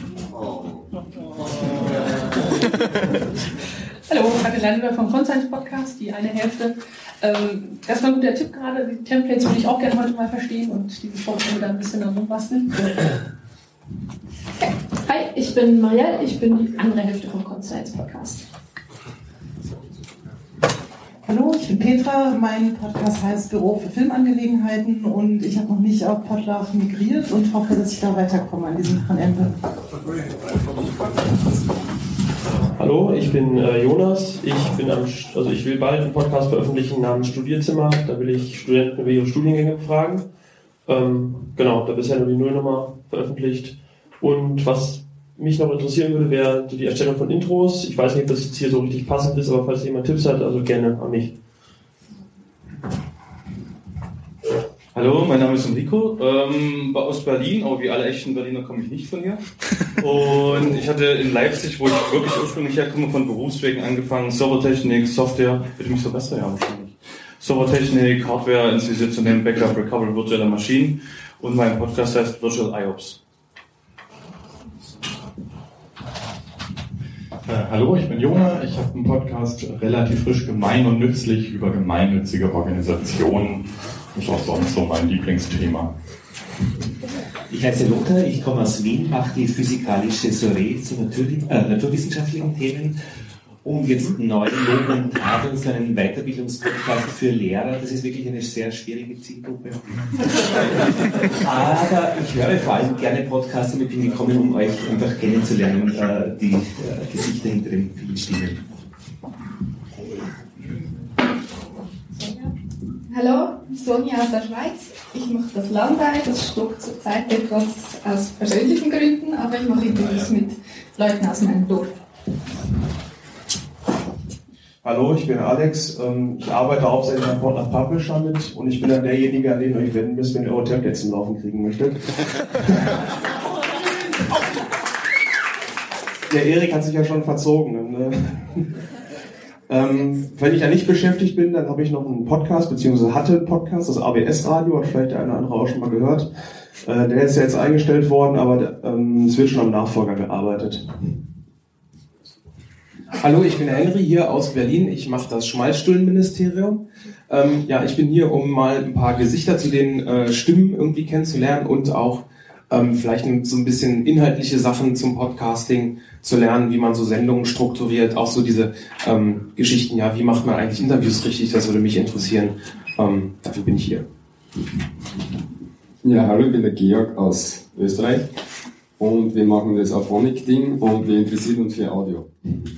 Hallo, Katja Landwehr vom Conscience Podcast, die eine Hälfte. Das war ein guter Tipp gerade. Die Templates würde ich auch gerne heute mal verstehen und diese Vorstellung da ein bisschen rumbasteln. Okay. Hi, ich bin Marielle, ich bin die andere Hälfte vom Conscience Podcast. Hallo, ich bin Petra, mein Podcast heißt Büro für Filmangelegenheiten und ich habe noch nicht auf Podlove migriert und hoffe, dass ich da weiterkomme an diesem Wochenende. Hallo, ich bin Jonas. Ich will bald einen Podcast veröffentlichen namens Studierzimmer. Da will ich Studenten über ihre Studiengänge befragen. Genau, da bisher nur die Nullnummer veröffentlicht. Und was mich noch interessieren würde, wäre die Erstellung von Intros. Ich weiß nicht, ob das jetzt hier so richtig passend ist, aber falls jemand Tipps hat, also gerne an mich. Hallo, mein Name ist Enrico, aus Berlin, aber wie alle echten Berliner komme ich nicht von hier. Und ich hatte in Leipzig, wo ich wirklich ursprünglich herkomme, von Berufswegen angefangen, Servertechnik, Software, bitte mich so besser, ja wahrscheinlich. Servertechnik, Hardware, Institutionellen Backup, Recovery, virtuelle Maschinen und mein Podcast heißt Virtual IOPS. Hallo, ich bin Jona. Ich habe einen Podcast relativ frisch gemein und nützlich über gemeinnützige Organisationen. Das ist auch sonst so mein Lieblingsthema. Ich heiße Lothar, ich komme aus Wien, mache die physikalische Soiree zu naturwissenschaftlichen Themen und jetzt neu Lob und Tadel, so einen Weiterbildungspodcast für Lehrer. Das ist wirklich eine sehr schwierige Zielgruppe. Aber ich höre vor allem gerne Podcasts und ich bin gekommen, um euch einfach kennenzulernen, die Gesichter hinter den vielen Stimmen. Hallo, Sonja aus der Schweiz. Ich mache das Landei, das stockt zurzeit etwas aus persönlichen Gründen, aber ich mache Interviews mit Leuten aus meinem Dorf. Hallo, ich bin Alex. Ich arbeite hauptsächlich an Portland Publisher mit und ich bin dann derjenige, an den ihr euch wenden müsst, wenn ihr eure Templates zum Laufen kriegen möchtet. Der Erik hat sich ja schon verzogen. Wenn ich ja nicht beschäftigt bin, dann habe ich noch einen Podcast, beziehungsweise hatte einen Podcast, das ABS-Radio, hat vielleicht der eine oder andere auch schon mal gehört. Der ist ja jetzt eingestellt worden, aber es wird schon am Nachfolger gearbeitet. Hallo, ich bin der Henry hier aus Berlin. Ich mache das Schmalstullenministerium. Ich bin hier, um mal ein paar Gesichter zu den Stimmen irgendwie kennenzulernen und auch vielleicht so ein bisschen inhaltliche Sachen zum Podcasting zu lernen, wie man so Sendungen strukturiert, auch so diese Geschichten, ja, wie macht man eigentlich Interviews richtig, das würde mich interessieren. Dafür bin ich hier. Ja, hallo, ich bin der Georg aus Österreich und wir machen das Auphonic-Ding und wir interessieren uns für Audio.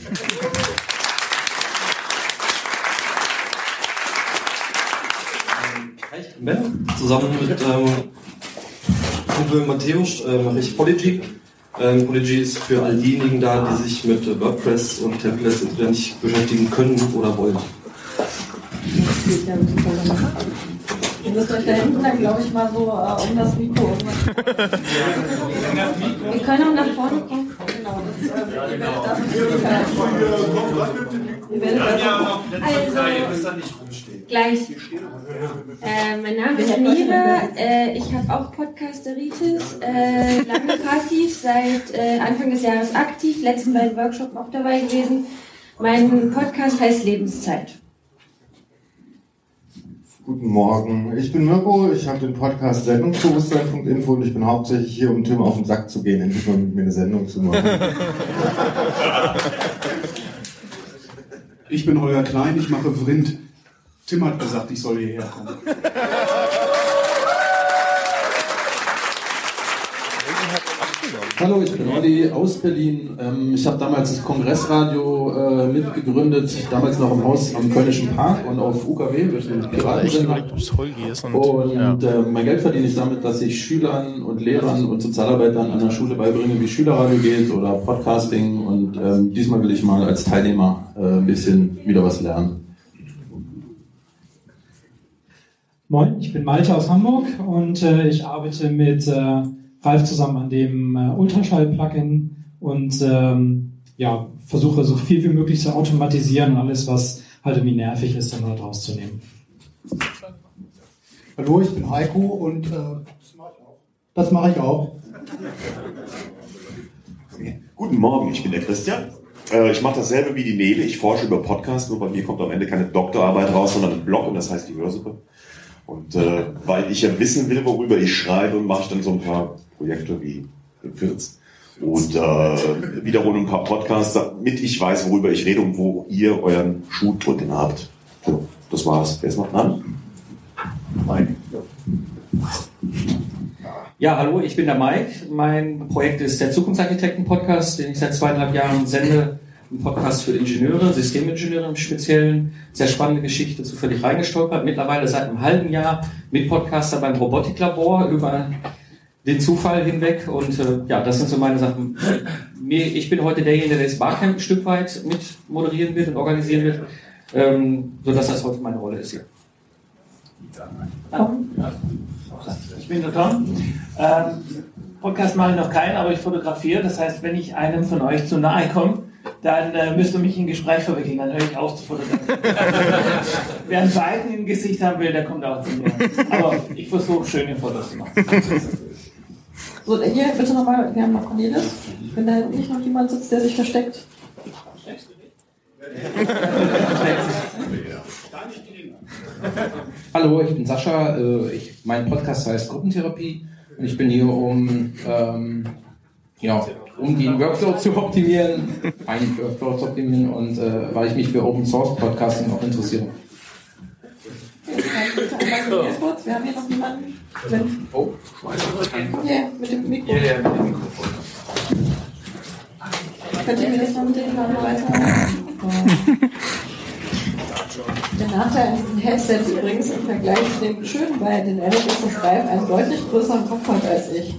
Ich bin Ben, zusammen mit Kumpel Matthäus mache ich Polygy. Polygy ist für all diejenigen da, die sich mit WordPress und Templates nicht beschäftigen können oder wollen. Ihr müsst euch da hinten dann, glaube ich, mal so um das Mikro irgendwas. Wir können auch nach vorne kommen. Genau, Gleich. Mein Name ist Mira, ich habe auch Podcasteritis, lange passiv, seit Anfang des Jahres aktiv, letzten beiden Workshops auch dabei gewesen. Mein Podcast heißt Lebenszeit. Guten Morgen, ich bin Mirko, ich habe den Podcast Sendungsbewusstsein.info und ich bin hauptsächlich hier, um Tim auf den Sack zu gehen, endlich mal mit mir eine Sendung zu machen. Ich bin Holger Klein, ich mache Vrind. Tim hat gesagt, ich soll hierher kommen. Hallo, ich bin Olli aus Berlin. Ich habe damals das Kongressradio mitgegründet, damals noch im Haus am Kölnischen Park und auf UKW, durch den Piratensender. Und mein Geld verdiene ich damit, dass ich Schülern und Lehrern und Sozialarbeitern an der Schule beibringe, wie Schülerradio geht oder Podcasting. Und diesmal will ich mal als Teilnehmer ein bisschen wieder was lernen. Moin, ich bin Malte aus Hamburg und ich arbeite mit Ralf zusammen an dem Ultraschall-Plugin und versuche so viel wie möglich zu automatisieren und alles, was halt irgendwie nervig ist, dann halt rauszunehmen. Hallo, ich bin Heiko und das mache ich auch. Guten Morgen, ich bin der Christian. Ich mache dasselbe wie die Nele. Ich forsche über Podcasts, nur bei mir kommt am Ende keine Doktorarbeit raus, sondern ein Blog und das heißt die Hörsuppe. Und weil ich ja wissen will, worüber ich schreibe, mache ich dann so ein paar Projekte wie Firz und wiederum ein paar Podcasts, damit ich weiß, worüber ich rede und wo ihr euren Schuh drücken habt. So, das war's. Wer ist noch dran? Mike. Ja, hallo, ich bin der Mike. Mein Projekt ist der Zukunftsarchitekten-Podcast, den ich seit 2,5 Jahren sende. Ein Podcast für Ingenieure, Systemingenieure im Speziellen. Sehr spannende Geschichte, zufällig reingestolpert. Mittlerweile seit einem halben Jahr mit Podcaster beim Robotiklabor über den Zufall hinweg. Und das sind so meine Sachen. Ich bin heute derjenige, der das Barcamp ein Stück weit mit moderieren wird und organisieren wird, sodass das heute meine Rolle ist hier. Ich bin der Tom. Podcast mache ich noch keinen, aber ich fotografiere. Das heißt, wenn ich einem von euch zu nahe komme, dann müsst ihr mich in ein Gespräch verwickeln, dann höre ich auf zu fotografieren. Wer einen Balken im Gesicht haben will, der kommt auch zu mir. Aber ich versuche, schöne Fotos zu machen. So, hier bitte nochmal, wir haben noch Cornelis. Wenn da nicht noch jemand sitzt, der sich versteckt. Hallo, ich bin Sascha. Mein Podcast heißt Gruppentherapie und ich bin hier, um den Workflow zu optimieren, und weil ich mich für Open Source Podcasting auch interessiere. Wir haben hier noch jemanden. Hier, mit dem Mikro. Könnt ihr mir das noch mit dem Kabel weitermachen? Der Nachteil an diesen Headsets übrigens im Vergleich zu dem schönen bei den Eric ist, dass Ralf einen deutlich größeren Kopf hat als ich.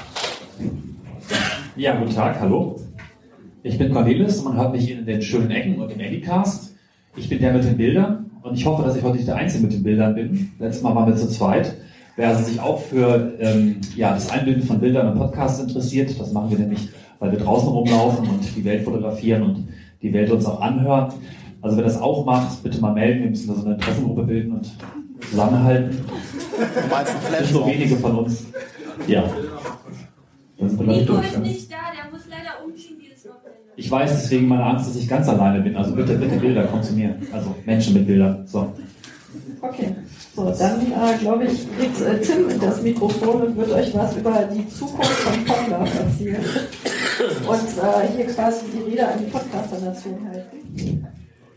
Ja, guten Tag, hallo. Ich bin Cornelis, man hört mich in den schönen Ecken und im Eddycast. Ich bin der mit den Bildern und ich hoffe, dass ich heute nicht der Einzige mit den Bildern bin. Letztes Mal waren wir zu zweit. Wer sich auch für das Einbinden von Bildern im Podcast interessiert, das machen wir nämlich, weil wir draußen rumlaufen und die Welt fotografieren und die Welt uns auch anhört. Also wer das auch macht, bitte mal melden. Wir müssen da so eine Interessengruppe bilden und zusammenhalten. Das sind so wenige von uns. Ja. Nico ist nicht da, der muss leider umziehen dieses Wochenende. Ich weiß, deswegen meine Angst, dass ich ganz alleine bin. Also bitte Bilder, kommt zu mir. Also Menschen mit Bildern. So. Okay. So, dann glaube ich, kriegt Tim das Mikrofon und wird euch was über die Zukunft von Podcast erzählen. Und hier quasi die Rede an die Podcaster-Nation halten.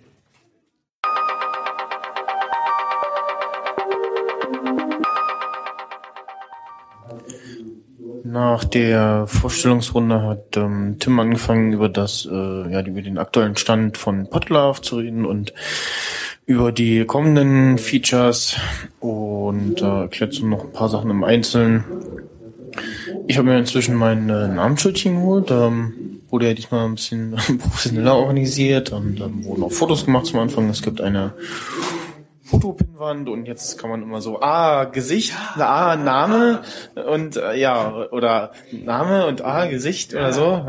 Nach der Vorstellungsrunde hat Tim angefangen, über über den aktuellen Stand von Podlove zu reden und über die kommenden Features und erklärt so noch ein paar Sachen im Einzelnen. Ich habe mir inzwischen mein Namensschildchen geholt, wurde ja diesmal ein bisschen professioneller organisiert und wurden auch Fotos gemacht zum Anfang. Es gibt eine Fotopinnwand und jetzt kann man immer so Gesicht, Name und oder Name und Gesicht oder so.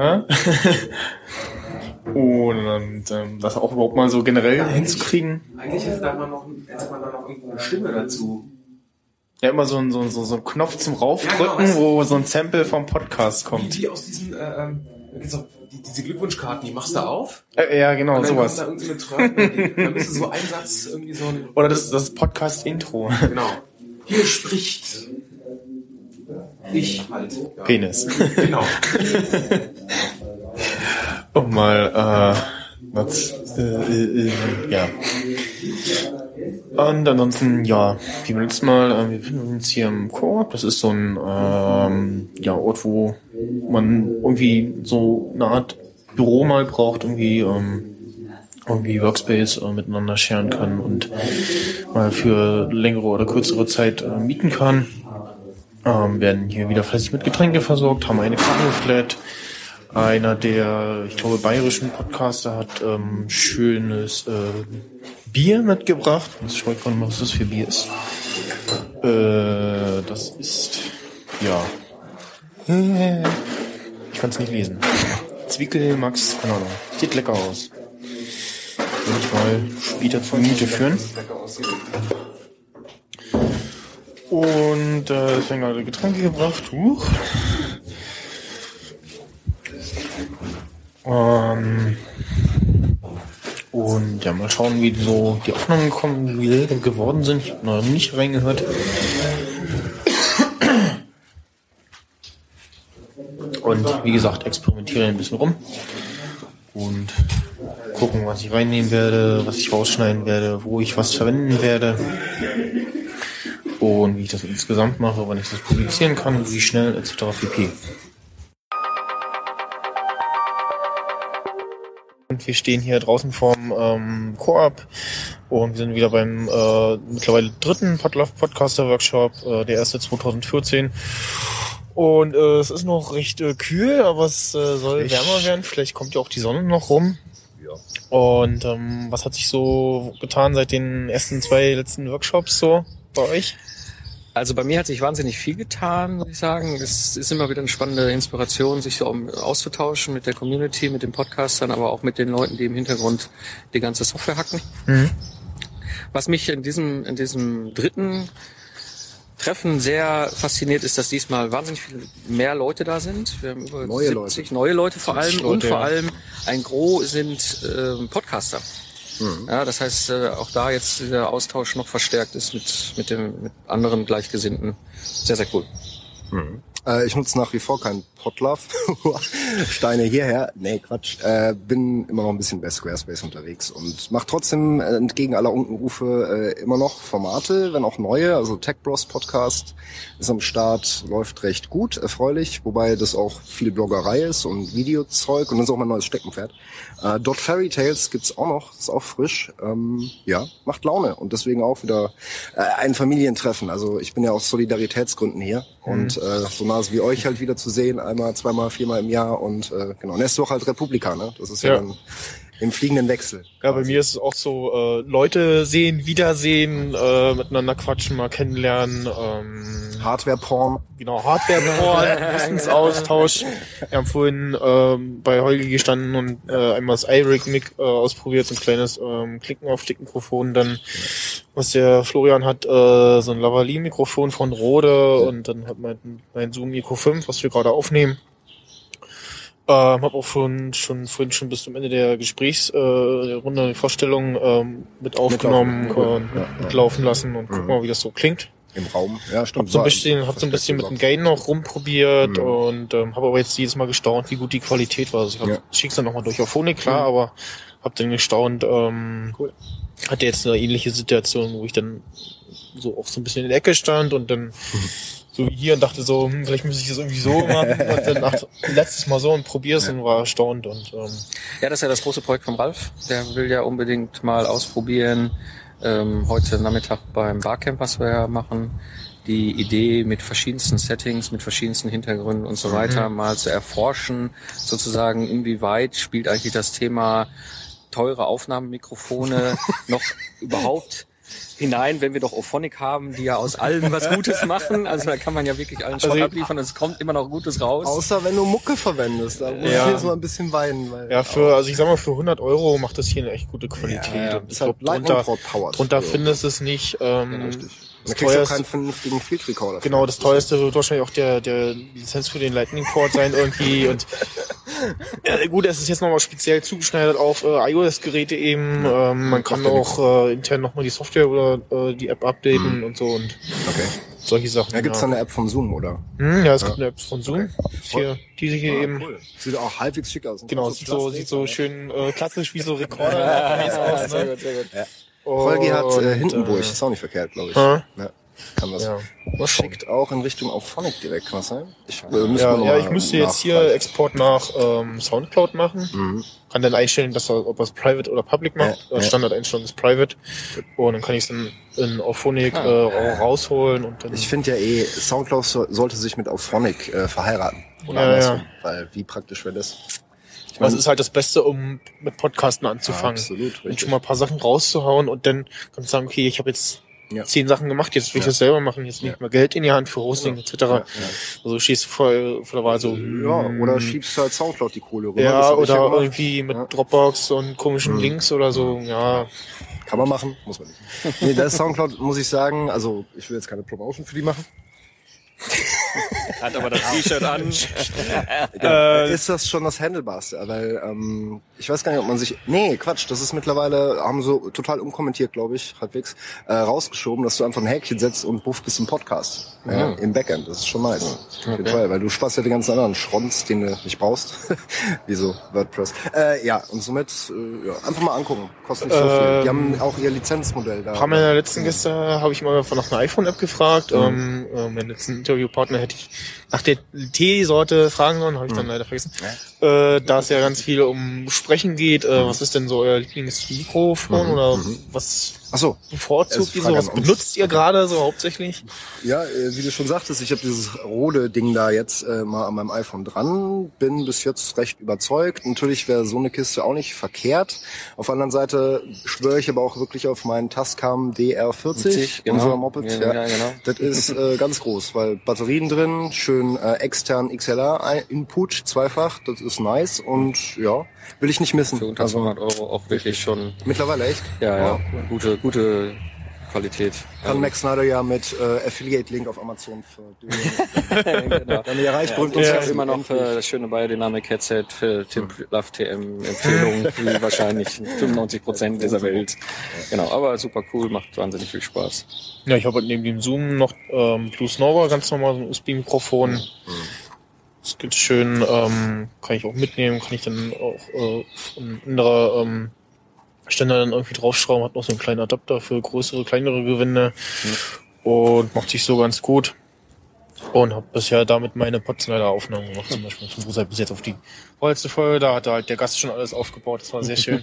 Und das auch überhaupt mal so generell hinzukriegen. Eigentlich ist da noch irgendwo eine Stimme dazu. Ja, immer so ein Knopf zum Raufdrücken, wo so ein Sample vom Podcast kommt. Wie aus diesen diese Glückwunschkarten, die machst du auf. Ja, genau, und dann sowas. Kommt da irgendwie Tröte, dann bist du so ein Satz, irgendwie so ein... Oder das Podcast-Intro. Genau. Hier spricht... Ich halt. Ja. Penis. Genau. Um mal, ja. Und ansonsten, ja, wie beim letzten Mal, wir befinden uns hier im Koop. Das ist so ein Ort, wo man irgendwie so eine Art Büro mal braucht, irgendwie Workspace miteinander sharen kann und mal für längere oder kürzere Zeit mieten kann. Werden hier wieder fleißig mit Getränke versorgt, haben eine Kabelflat. Einer der, ich glaube, bayerischen Podcaster hat schönes Bier mitgebracht. Jetzt schaue ich gerade mal, was das für Bier ist. Das ist, ja. Ich kann es nicht lesen. Zwickel Max, keine Ahnung. Sieht lecker aus. Würde ich mal später zur Miete führen. Und es werden gerade Getränke gebracht. Und ja, mal schauen, wie so die Aufnahmen geworden sind. Ich habe noch nicht reingehört. Und wie gesagt, experimentiere ein bisschen rum. Und gucken, was ich reinnehmen werde, was ich rausschneiden werde, wo ich was verwenden werde. Und wie ich das insgesamt mache, wann ich das publizieren kann, wie schnell, etc. pp. Und wir stehen hier draußen vorm Koop und wir sind wieder beim mittlerweile 3. Podcaster-Workshop, der erste 2014. Und es ist noch recht kühl, aber es soll wärmer werden. Vielleicht kommt ja auch die Sonne noch rum. Ja. Und was hat sich so getan seit den ersten 2 letzten Workshops so bei euch? Also bei mir hat sich wahnsinnig viel getan, muss ich sagen. Es ist immer wieder eine spannende Inspiration, sich so auszutauschen mit der Community, mit den Podcastern, aber auch mit den Leuten, die im Hintergrund die ganze Software hacken. Mhm. Was mich in diesem 3. Treffen sehr fasziniert ist, dass diesmal wahnsinnig viel mehr Leute da sind. Wir haben über 70 neue Leute vor allem und vor allem ein Gros sind Podcaster. Ja, das heißt, auch da jetzt der Austausch noch verstärkt ist mit anderen Gleichgesinnten. Sehr, sehr cool. Ich nutze nach wie vor kein Podlove. Steine hierher. Nee, Quatsch. Bin immer noch ein bisschen bei Squarespace unterwegs und mache trotzdem entgegen aller Unkenrufe immer noch Formate, wenn auch neue. Also Tech Bros Podcast ist am Start, läuft recht gut, erfreulich, wobei das auch viel Bloggerei ist und Videozeug und das ist auch mein neues Steckenpferd. Dot Fairy Tales gibt's auch noch, ist auch frisch. Ja, macht Laune und deswegen auch wieder ein Familientreffen. Also ich bin ja aus Solidaritätsgründen hier und so nah wie euch halt wieder zu sehen, einmal, zweimal, 4-mal im Jahr und genau. Nächste Woche halt Republika, ne? Das ist ja dann im fliegenden Wechsel. Ja, bei mir ist es auch so, Leute sehen, wiedersehen, miteinander quatschen, mal kennenlernen. Hardware-Porn. Genau, Hardware-Porn, Wissensaustausch. Wir haben vorhin bei Holgi gestanden und einmal das iRig-Mic ausprobiert, so ein kleines Klicken auf Stickmikrofon. Dann, was der Florian hat, so ein Lavalier-Mikrofon von Rode und dann hat mein Zoom Eco 5, was wir gerade aufnehmen. Hab auch vorhin schon bis zum Ende der Gesprächsrunde die Vorstellung mit aufgenommen und mitlaufen lassen und gucken mal, wie das so klingt. Im Raum, ja, stimmt. Hab so ein bisschen mit dem Gain noch rumprobiert und habe aber jetzt jedes Mal gestaunt, wie gut die Qualität war. Also ich schick's dann nochmal durch auf Phonik, klar, aber hab dann gestaunt, cool. Hatte jetzt eine ähnliche Situation, wo ich dann so auch so ein bisschen in der Ecke stand und dann so wie hier und dachte so, vielleicht müsste ich das irgendwie so machen und dann letztes Mal so und probier's und war erstaunt und ja, das ist ja das große Projekt vom Ralf. Der will ja unbedingt mal ausprobieren, heute Nachmittag beim Barcamp, was wir ja machen, die Idee mit verschiedensten Settings, mit verschiedensten Hintergründen und so weiter mal zu erforschen, sozusagen inwieweit spielt eigentlich das Thema teure Aufnahmemikrofone noch überhaupt hinein, wenn wir doch Auphonic haben, die ja aus allem was Gutes machen. Also da kann man ja wirklich allen Schrott abliefern und es kommt immer noch Gutes raus. Außer wenn du Mucke verwendest, da muss ich jetzt mal ein bisschen weinen. Weil also ich sag mal, für 100 € macht das hier eine echt gute Qualität. Ja, und ich glaube, drunter findest du es nicht. Da kriegst du keinen vernünftigen Field Recorder. Genau, das teuerste wird wahrscheinlich auch der Lizenz für den Lightning Port sein irgendwie und Ja, gut, es ist jetzt nochmal speziell zugeschneidert auf iOS-Geräte eben. Man kann auch intern nochmal die Software oder die App updaten und so und solche Sachen. Ja, gibt's da eine App von Zoom, oder? Ja, es gibt eine App von Zoom. Hier, diese hier eben. Cool. Sieht auch halbwegs schick aus. Genau, sieht so schön klassisch wie so Rekorder aus. Sehr Ne? gut, sehr gut. Ja. Holgi hat Hindenburg, ist auch nicht verkehrt, glaube ich. Ja. Kann was. Was schickt auch in Richtung Auphonic direkt, kann das sein? Ich müsste jetzt hier Export nach Soundcloud machen. Kann dann einstellen, dass er, ob er es Private oder Public macht. Standardeinstellung ist Private. Und dann kann ich es dann in Auphonic rausholen. Und dann ich finde ja Soundcloud sollte sich mit Auphonic verheiraten. Oder andersrum. Weil wie praktisch wäre das? Das ist halt das Beste, um mit Podcasten anzufangen. Absolut, richtig. Und schon mal ein paar Sachen rauszuhauen und dann kannst du sagen, okay, ich habe jetzt 10 Sachen gemacht, jetzt will ich das selber machen, jetzt nicht mehr Geld in die Hand für Hosting etc. Also stehst du vor der Wahl so. Oder schiebst halt Soundcloud die Kohle rüber. Ja, oder irgendwie mit Dropbox und komischen Links oder so, Kann man machen, muss man nicht. Nee, das Soundcloud, muss ich sagen, also ich will jetzt keine Promotion für die machen. Hat aber das T-Shirt an. Ist das schon das Handelbarste? Weil ich weiß gar nicht, ob man sich... Nee, Quatsch, das ist mittlerweile, haben so total unkommentiert, glaube ich, halbwegs, rausgeschoben, dass du einfach ein Häkchen setzt und buff bist im Podcast. Im Backend, das ist schon nice. Auf jeden Fall, weil du sparst ja den ganzen anderen Schronz, den du nicht brauchst. Wie so WordPress. Und somit einfach mal angucken. Kostet nicht so viel. Die haben auch ihr Lizenzmodell da. Haben in der letzten Gäste habe ich mal nach einer iPhone-App gefragt. Mein letzten Interviewpartner hätte ich nach der Teesorte fragen sollen, habe ich dann leider vergessen. Da es ja ganz viel um Sprechen geht, was ist denn so euer Lieblingsmikrofon oder was bevorzugt ihr so? Was benutzt ihr gerade so hauptsächlich? Ja, wie du schon sagtest, ich habe dieses Rode-Ding da jetzt mal an meinem iPhone dran, bin bis jetzt recht überzeugt. Natürlich wäre so eine Kiste auch nicht verkehrt. Auf der anderen Seite schwöre ich aber auch wirklich auf meinen Tascam DR40, unser Moped. Genau. Das ist ganz groß, weil Batterien drin, schön extern XLR-Input, zweifach, das ist nice und will ich nicht missen. Für unter 200 Euro auch wirklich schon. Mittlerweile echt? Ja, gute Qualität. Kann Max Snyder ja mit Affiliate-Link auf Amazon verdünnen. Genau. Dann erreicht und ich habe immer noch das schöne Biodynamic-Headset für Tim Love TM Empfehlung, wie wahrscheinlich 95% dieser Welt. Genau, aber super cool, macht wahnsinnig viel Spaß. Ja, ich habe halt neben dem Zoom noch Blue Snowball, ganz normal, so ein USB-Mikrofon. Das geht schön, kann ich auch mitnehmen, kann ich dann auch von anderer Ständer dann irgendwie draufschrauben, hat noch so einen kleinen Adapter für größere, kleinere Gewinde und macht sich so ganz gut. Und habe bisher damit meine Potsdamer-Aufnahmen gemacht, zum Beispiel von Bruder bis jetzt auf die vorletzte Folge, da hat halt der Gast schon alles aufgebaut, das war sehr schön.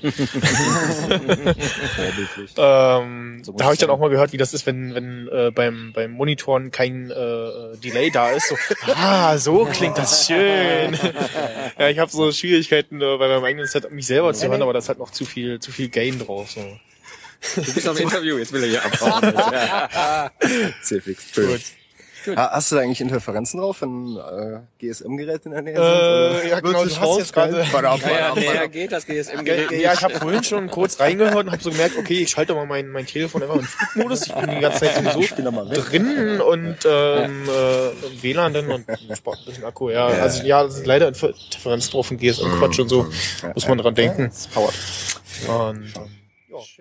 Da habe ich dann auch mal gehört, wie das ist, wenn beim Monitoren kein Delay da ist. So klingt das schön. Ja, ich habe so Schwierigkeiten bei meinem eigenen Set, mich selber zu hören, aber da ist halt noch zu viel Gain drauf. So. Du bist am Interview, jetzt will er hier abhauen. Sehr fix. Gut. Hast du da eigentlich Interferenzen drauf, wenn GSM-Geräte in der Nähe sind? Ja, genau, du hast jetzt gerade... geht das GSM-Gerät Ja, ich habe vorhin schon kurz reingehört und habe so gemerkt, okay, ich schalte mal mein Telefon einfach in Flugmodus. Ich bin die ganze Zeit sowieso drin und WLAN dann und spart ein bisschen Akku. Ja, also es sind leider Interferenzen drauf und GSM-Quatsch und so. Muss man dran denken. Das powert. Und schön.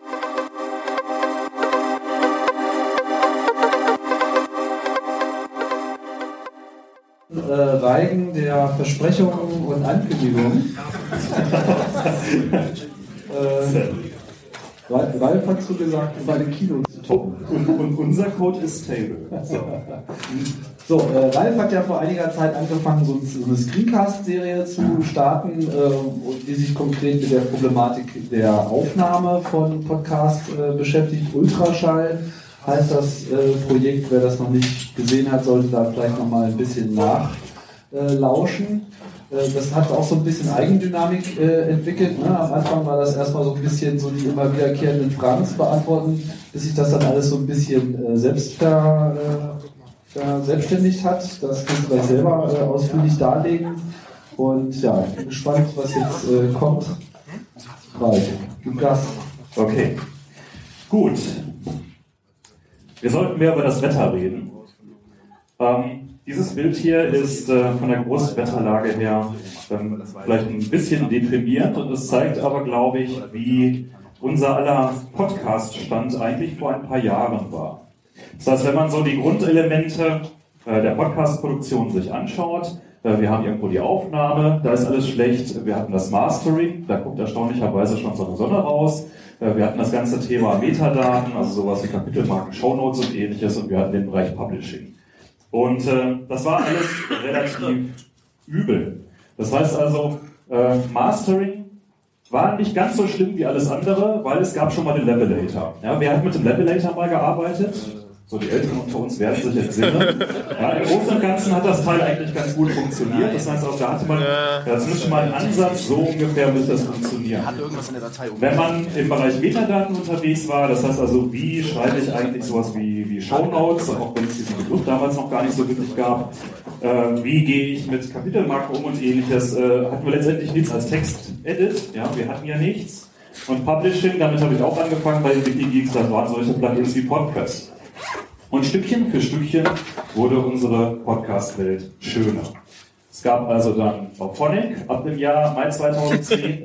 Reigen der Versprechungen und Ankündigungen. Ralf hat zugesagt, bei dem Kino zu toppen. Und unser Code ist Stable. So, Ralf hat ja vor einiger Zeit angefangen, so eine Screencast-Serie zu starten, die sich konkret mit der Problematik der Aufnahme von Podcasts beschäftigt. Ultraschall heißt das Projekt. Wer das noch nicht gesehen hat, sollte da vielleicht noch mal ein bisschen nachlauschen. Das hat auch so ein bisschen Eigendynamik entwickelt. Ne? Am Anfang war das erstmal so ein bisschen so die immer wiederkehrenden Fragen zu beantworten, bis sich das dann alles so ein bisschen selbstständigt hat. Das kannst du gleich selber ausführlich darlegen. Und ja, ich bin gespannt, was jetzt kommt. Ralf, du Gast. Okay, gut. Wir sollten mehr über das Wetter reden. Dieses Bild hier ist von der Großwetterlage her vielleicht ein bisschen deprimierend und es zeigt aber, glaube ich, wie unser aller Podcast-Stand eigentlich vor ein paar Jahren war. Das heißt, wenn man so die Grundelemente der Podcast-Produktion sich anschaut, wir haben irgendwo die Aufnahme, da ist alles schlecht, wir hatten das Mastering, da guckt erstaunlicherweise schon so eine Sonne raus, wir hatten das ganze Thema Metadaten, also sowas wie Kapitelmarken, Shownotes und ähnliches und wir hatten den Bereich Publishing. Und das war alles relativ übel. Das heißt also, Mastering war nicht ganz so schlimm wie alles andere, weil es gab schon mal den Levelator. Ja, wer hat mit dem Levelator mal gearbeitet? So, die Älteren unter uns werden sich entsinnen. Ja, im Großen und Ganzen hat das Teil eigentlich ganz gut funktioniert. Das heißt auch, da hatte man zumindest mal einen Ansatz, so ungefähr müsste das funktionieren. Hat irgendwas in der Datei Wenn man im Bereich Metadaten unterwegs war, das heißt also, wie schreibe ich eigentlich sowas wie Shownotes, auch wenn es diesen Begriff damals noch gar nicht so wirklich gab, wie gehe ich mit Kapitelmarken um und ähnliches, hatten wir letztendlich nichts als Text-Edit, ja, wir hatten ja nichts. Und Publishing, damit habe ich auch angefangen bei den Wikigeeks, da waren solche Plugins wie PodPress. Und Stückchen für Stückchen wurde unsere Podcast-Welt schöner. Es gab also dann Auphonic ab dem Jahr Mai 2011,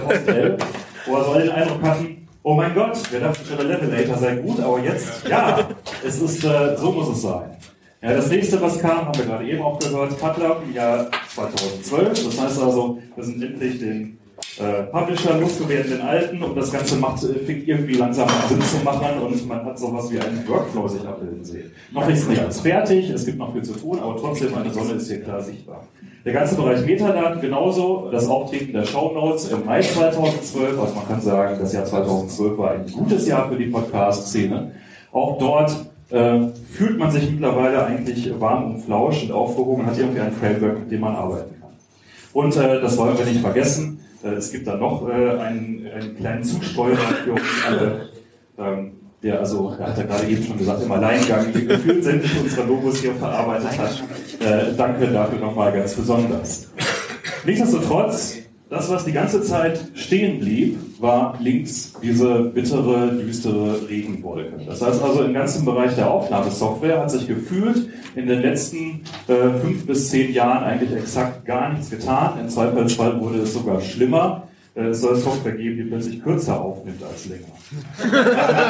wo wir so alle den Eindruck hatten, oh mein Gott, wir dachten schon, der Levelator sei gut, aber jetzt, ja, es ist, so muss es sein. Ja, das nächste, was kam, haben wir gerade eben auch gehört, PodLab im Jahr 2012. Das heißt also, wir sind endlich den Publisher losgeworden, den alten, und das Ganze fängt irgendwie langsam an Sinn zu machen und man hat sowas wie einen Workflow sich abbilden sehen. Noch ist nicht alles fertig, es gibt noch viel zu tun, aber trotzdem, eine Sonne ist hier klar sichtbar. Der ganze Bereich Metadaten genauso, das Auftreten der Shownotes im Mai 2012, also man kann sagen, das Jahr 2012 war ein gutes Jahr für die Podcast-Szene. Auch dort fühlt man sich mittlerweile eigentlich warm und flausch und aufgehoben, hat irgendwie ein Framework, mit dem man arbeiten kann. Und das wollen wir nicht vergessen. Es gibt dann noch einen kleinen Zusteurer für uns alle, der also, er hat ja gerade eben schon gesagt, im Alleingang gefühlt sämtliche unserer Logos hier verarbeitet hat. Danke dafür nochmal ganz besonders. Nichtsdestotrotz, das, was die ganze Zeit stehen blieb, war links diese bittere, düstere Regenwolke. Das heißt also, im ganzen Bereich der Aufnahmesoftware hat sich gefühlt in den letzten 5 bis 10 Jahren eigentlich exakt gar nichts getan. Im Zweifelsfall wurde es sogar schlimmer. Es soll Software geben, die plötzlich kürzer aufnimmt als länger.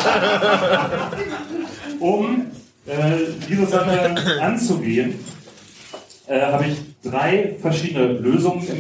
Um diese Sache anzugehen, habe ich 3 verschiedene Lösungen im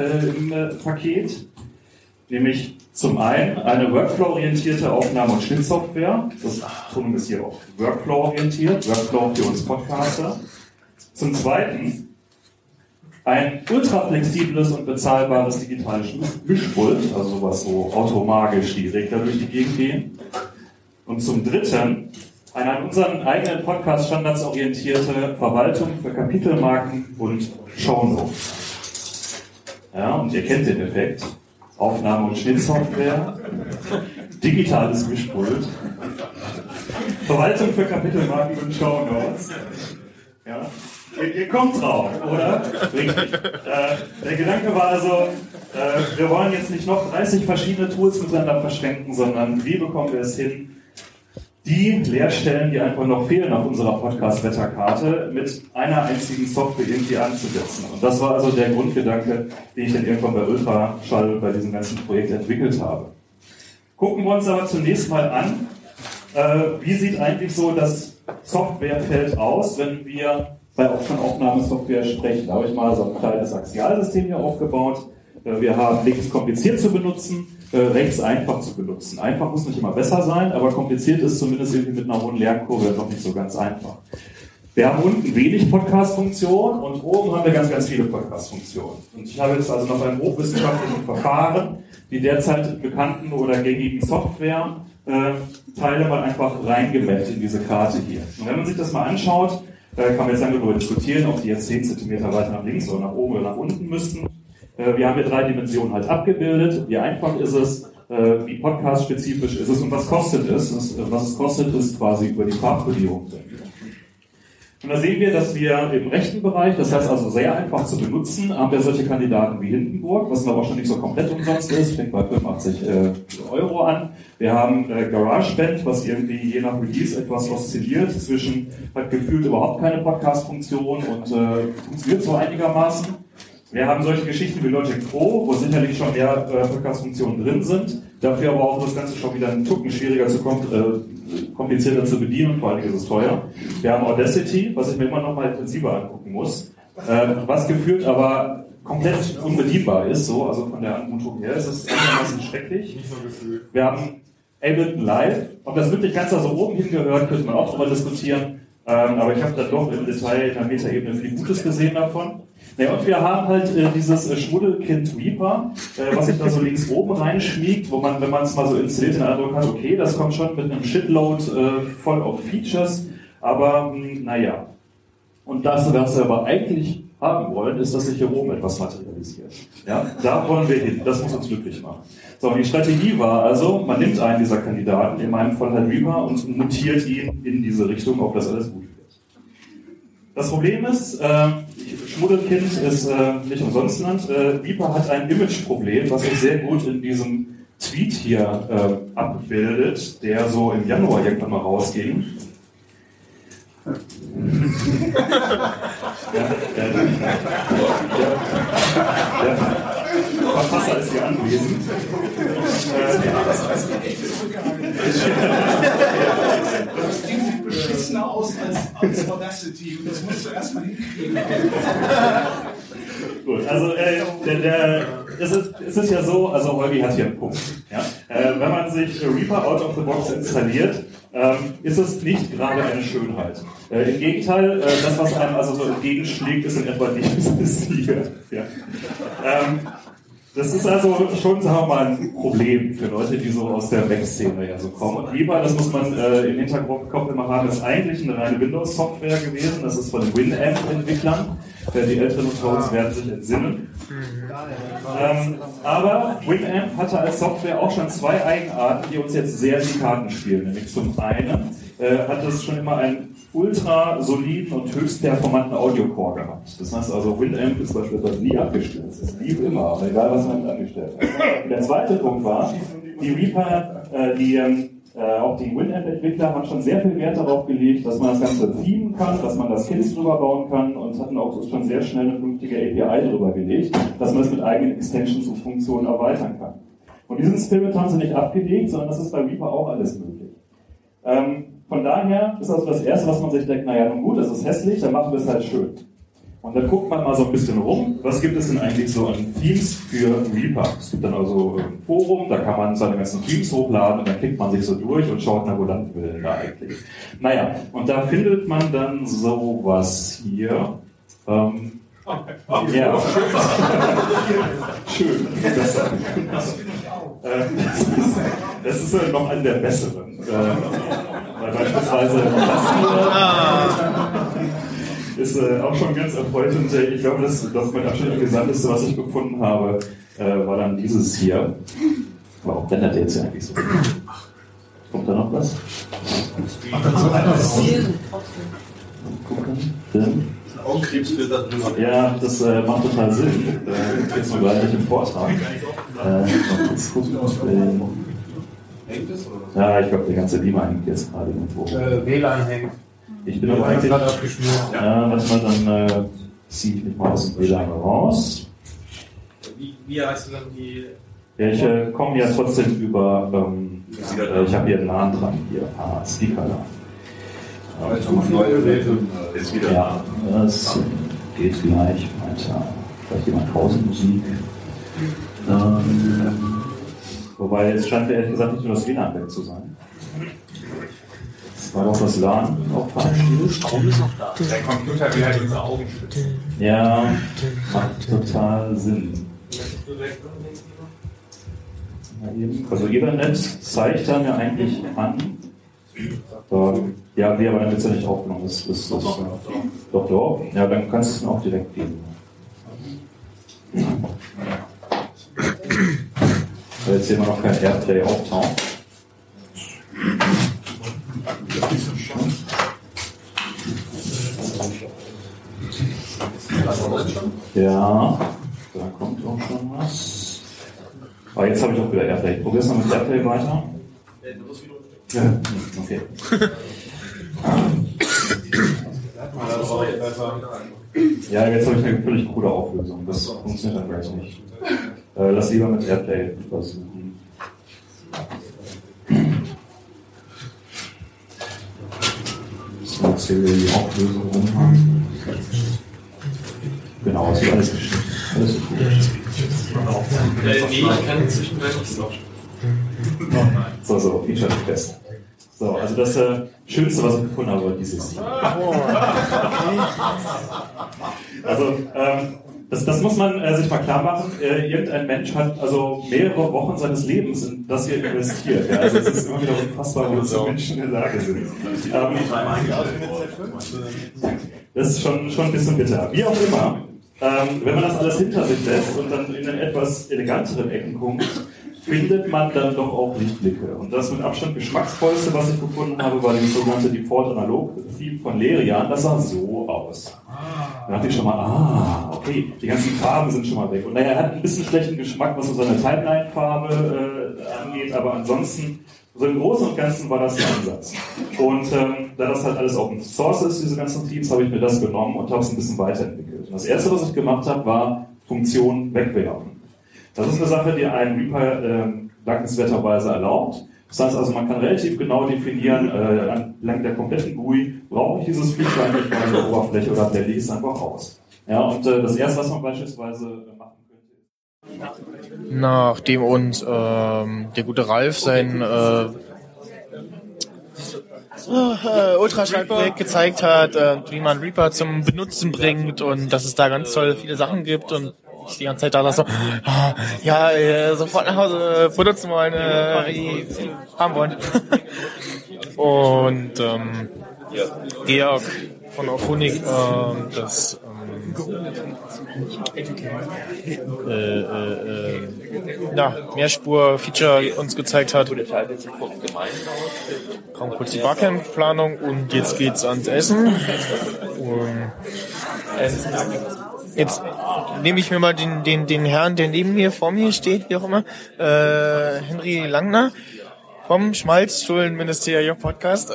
Paket. Nämlich zum einen eine Workflow-orientierte Aufnahme- und Schnittsoftware. Das Betonung ist hier auch Workflow-orientiert, Workflow für uns Podcaster. Zum zweiten ein ultra-flexibles und bezahlbares digitales Mischpult, also sowas so automagisch die Regler durch die Gegend gehen. Und zum dritten eine an unseren eigenen Podcast-Standards orientierte Verwaltung für Kapitelmarken und Shownotes. Ja, und ihr kennt den Effekt. Aufnahme- und Schnittsoftware, digitales Mischpult, Verwaltung für Kapitelmarken und Shownotes. Ja, ihr kommt drauf, oder? Richtig. Der Gedanke war also, wir wollen jetzt nicht noch 30 verschiedene Tools miteinander verschränken, sondern wie bekommen wir es hin, die Leerstellen, die einfach noch fehlen auf unserer Podcast-Wetterkarte, mit einer einzigen Software irgendwie anzusetzen. Und das war also der Grundgedanke, den ich dann irgendwann bei Ultraschall, bei diesem ganzen Projekt entwickelt habe. Gucken wir uns aber zunächst mal an, wie sieht eigentlich so das Softwarefeld aus, wenn wir bei von Aufnahmesoftware sprechen. Da habe ich mal so ein kleines Axialsystem hier aufgebaut. Wir haben links kompliziert zu benutzen, rechts einfach zu benutzen. Einfach muss nicht immer besser sein, aber kompliziert ist zumindest irgendwie mit einer hohen Lernkurve noch nicht so ganz einfach. Wir haben unten wenig Podcast-Funktionen und oben haben wir ganz, ganz viele Podcast-Funktionen. Und ich habe jetzt also noch beim hochwissenschaftlichen Verfahren die derzeit bekannten oder gängigen Software-Teile mal einfach reingemappt in diese Karte hier. Und wenn man sich das mal anschaut, kann man jetzt lange darüber diskutieren, ob die jetzt 10 cm weiter nach links oder nach oben oder nach unten müssten. Wir haben hier 3 Dimensionen halt abgebildet. Wie einfach ist es, wie podcast-spezifisch ist es und was kostet es? Was es kostet, ist quasi über die Farbkodierung. Und da sehen wir, dass wir im rechten Bereich, das heißt also sehr einfach zu benutzen, haben wir solche Kandidaten wie Hindenburg, was aber schon nicht so komplett umsonst ist, fängt bei 85 Euro an. Wir haben GarageBand, was irgendwie je nach Release etwas oszilliert zwischen, hat gefühlt überhaupt keine Podcast-Funktion und funktioniert so einigermaßen. Wir haben solche Geschichten wie Logic Pro, wo sicherlich schon mehr Podcast-Funktionen drin sind, dafür aber auch das Ganze schon wieder einen Tucken schwieriger zu komplizierter zu bedienen und vor allem ist es teuer. Wir haben Audacity, was ich mir immer noch mal intensiver angucken muss, was gefühlt aber komplett unbedienbar ist, so, also von der Anmutung her ist es einigermaßen schrecklich. Wir haben Ableton Live, ob das wirklich ganz da so oben hingehört, könnte man auch darüber diskutieren, aber ich habe dann doch im Detail in der Metaebene viel Gutes gesehen davon. Ja, und wir haben halt dieses Schmuddelkind Reaper, was sich da so links oben reinschmiegt, wo man, wenn man es mal so installiert, den Eindruck hat, okay, das kommt schon mit einem Shitload voll auf Features, aber naja. Und das, was wir aber eigentlich haben wollen, ist, dass sich hier oben etwas materialisiert. Ja, da wollen wir hin, das muss uns glücklich machen. So, und die Strategie war also, man nimmt einen dieser Kandidaten, in meinem Fall halt Reaper, und mutiert ihn in diese Richtung, auf das alles gut wird. Das Problem ist, Schmuddelkind ist nicht umsonst genannt. Reaper hat ein Imageproblem, was sich sehr gut in diesem Tweet hier abbildet, der so im Januar irgendwann mal rausging. Der Verfasser ist hier anwesend. Das Ding sieht beschissener aus als Audacity und das musst du erstmal hinkriegen. Gut, also es ist ja so, also Holgi hat hier einen Punkt. Ja? Wenn man sich Reaper out of the box installiert, ist es nicht gerade eine Schönheit. Im Gegenteil, das, was einem also so entgegenschlägt, ist in etwa dieses hier. Ja? Das ist also schon, sagen wir mal, ein Problem für Leute, die so aus der Mac-Szene ja so kommen. Und Reaper, das muss man im Hinterkopf immer haben, ist eigentlich eine reine Windows-Software gewesen. Das ist von den Winamp-Entwicklern. Die älteren unter uns werden sich entsinnen. Aber Winamp hatte als Software auch schon zwei Eigenarten, die uns jetzt sehr in die Karten spielen. Nämlich zum einen hat es schon immer einen ultra soliden und höchst performanten Audio-Core gehabt. Das heißt also, Winamp ist beispielsweise nie abgestürzt. Es lief immer, aber egal was man damit angestellt hat. Und der zweite Punkt war, die Reaper, auch die Winamp-Entwickler haben schon sehr viel Wert darauf gelegt, dass man das Ganze themen kann, dass man das Skins drüber bauen kann und hatten auch schon sehr schnell eine vernünftige API drüber gelegt, dass man es mit eigenen Extensions und Funktionen erweitern kann. Und diesen Spirit haben sie nicht abgelegt, sondern das ist bei Reaper auch alles möglich. Von daher ist also das Erste, was man sich denkt, naja, nun gut, das ist hässlich, dann machen wir es halt schön. Und dann guckt man mal so ein bisschen rum, was gibt es denn eigentlich so an Themes für Reaper? Es gibt dann also ein Forum, da kann man seine ganzen Themes hochladen und dann klickt man sich so durch und schaut, na wo landen wir denn da eigentlich? Naja, und da findet man dann sowas hier. Ja. Schön. Das ist noch einer der besseren. Weil beispielsweise das hier ist auch schon ganz erfreut und ich glaube, das mein absolut Gesandteste, was ich gefunden habe, war dann dieses hier. Aber auch blendet der jetzt eigentlich so. Kommt da noch was? Gucken. Augenkrebsfilter drüber. Ja, das macht total Sinn. Jetzt nur gleich im Vortrag. Hängt es, oder was? Ja, ich glaube, der ganze Beamer hängt jetzt gerade irgendwo. WLAN hängt. Ich bin aber eigentlich. Ja, warte mal, dann ziehe ich mich mal aus dem WLAN raus. Wie heißt dann die. Ja, ich komme ja trotzdem über. Ich habe hier einen LAN dran. Hier, Speaker da. Also neue Geräte ist wieder. Ja, das geht gleich weiter. Vielleicht jemand Pausenmusik. Wobei es scheint ehrlich gesagt nicht nur das WLAN weg zu sein. Das war doch das LAN auch falsch. Strom ist noch da. Der Computer will halt unsere Augen schützen. Ja, macht total Sinn. Also Ethernet zeigt er mir eigentlich an. Ja, wie aber dann wird es ja nicht aufgenommen. Das doch. Ja, dann kannst du es mir auch direkt geben. Weil jetzt hier immer noch kein Airplay auftaucht. Ja, da kommt auch schon was. Aber jetzt habe ich auch wieder Airplay. Probier's noch mit Airplay weiter. Ja, okay. Ja, jetzt habe ich eine völlig coole Auflösung. Das funktioniert dann gleich nicht. Lass lieber mit Airplay versuchen. So, jetzt hier die Auflösung rumhaben. Genau, es wird alles geschnitten. Alles ist gut. Nee, ich kann zwischendurch nicht so. So, Feature-Test. So, also das Schönste, was ich gefunden habe, war dieses hier. Also, das muss man sich mal klar machen. Irgendein Mensch hat also mehrere Wochen seines Lebens in das hier investiert. Ja? Also es ist immer wieder unfassbar, wo so Menschen in der Lage sind. Das ist schon ein bisschen bitter. Wie auch immer, wenn man das alles hinter sich lässt und dann in den etwas eleganteren Ecken guckt, findet man dann doch auch Lichtblicke. Und das mit Abstand geschmacksvollste, was ich gefunden habe, war das sogenannte Default Analog Theme von Lerian. Das sah so aus. Da dachte ich schon mal, okay, die ganzen Farben sind schon mal weg. Und naja, er hat ein bisschen schlechten Geschmack, was so seine Timeline-Farbe angeht, aber ansonsten, so im Großen und Ganzen war das der Ansatz. Und da das halt alles Open Source ist, diese ganzen Themes, habe ich mir das genommen und habe es ein bisschen weiterentwickelt. Und das erste, was ich gemacht habe, war Funktionen wegwerfen. Das ist eine Sache, die ein Reaper dankenswerterweise erlaubt. Das heißt also, man kann relativ genau definieren, entlang der kompletten GUI, brauche ich dieses Feature eigentlich bei der Oberfläche oder blende ich es einfach aus. Ja, und das erste, was man beispielsweise machen könnte, nachdem uns der gute Ralf sein Ultraschallprojekt gezeigt hat, wie man Reaper zum Benutzen bringt und dass es da ganz toll viele Sachen gibt und ich die ganze Zeit da so, sofort nach Hause benutzen wollen, haben wollen. Und Georg von Auphonic das Mehrspur-Feature uns gezeigt hat. Kaum kurz die Barcamp-Planung und jetzt geht's ans Essen. Und jetzt nehme ich mir mal den Herrn, der neben mir, vor mir steht, wie auch immer, Henry Langner vom Schmalzstullenministerium Podcast.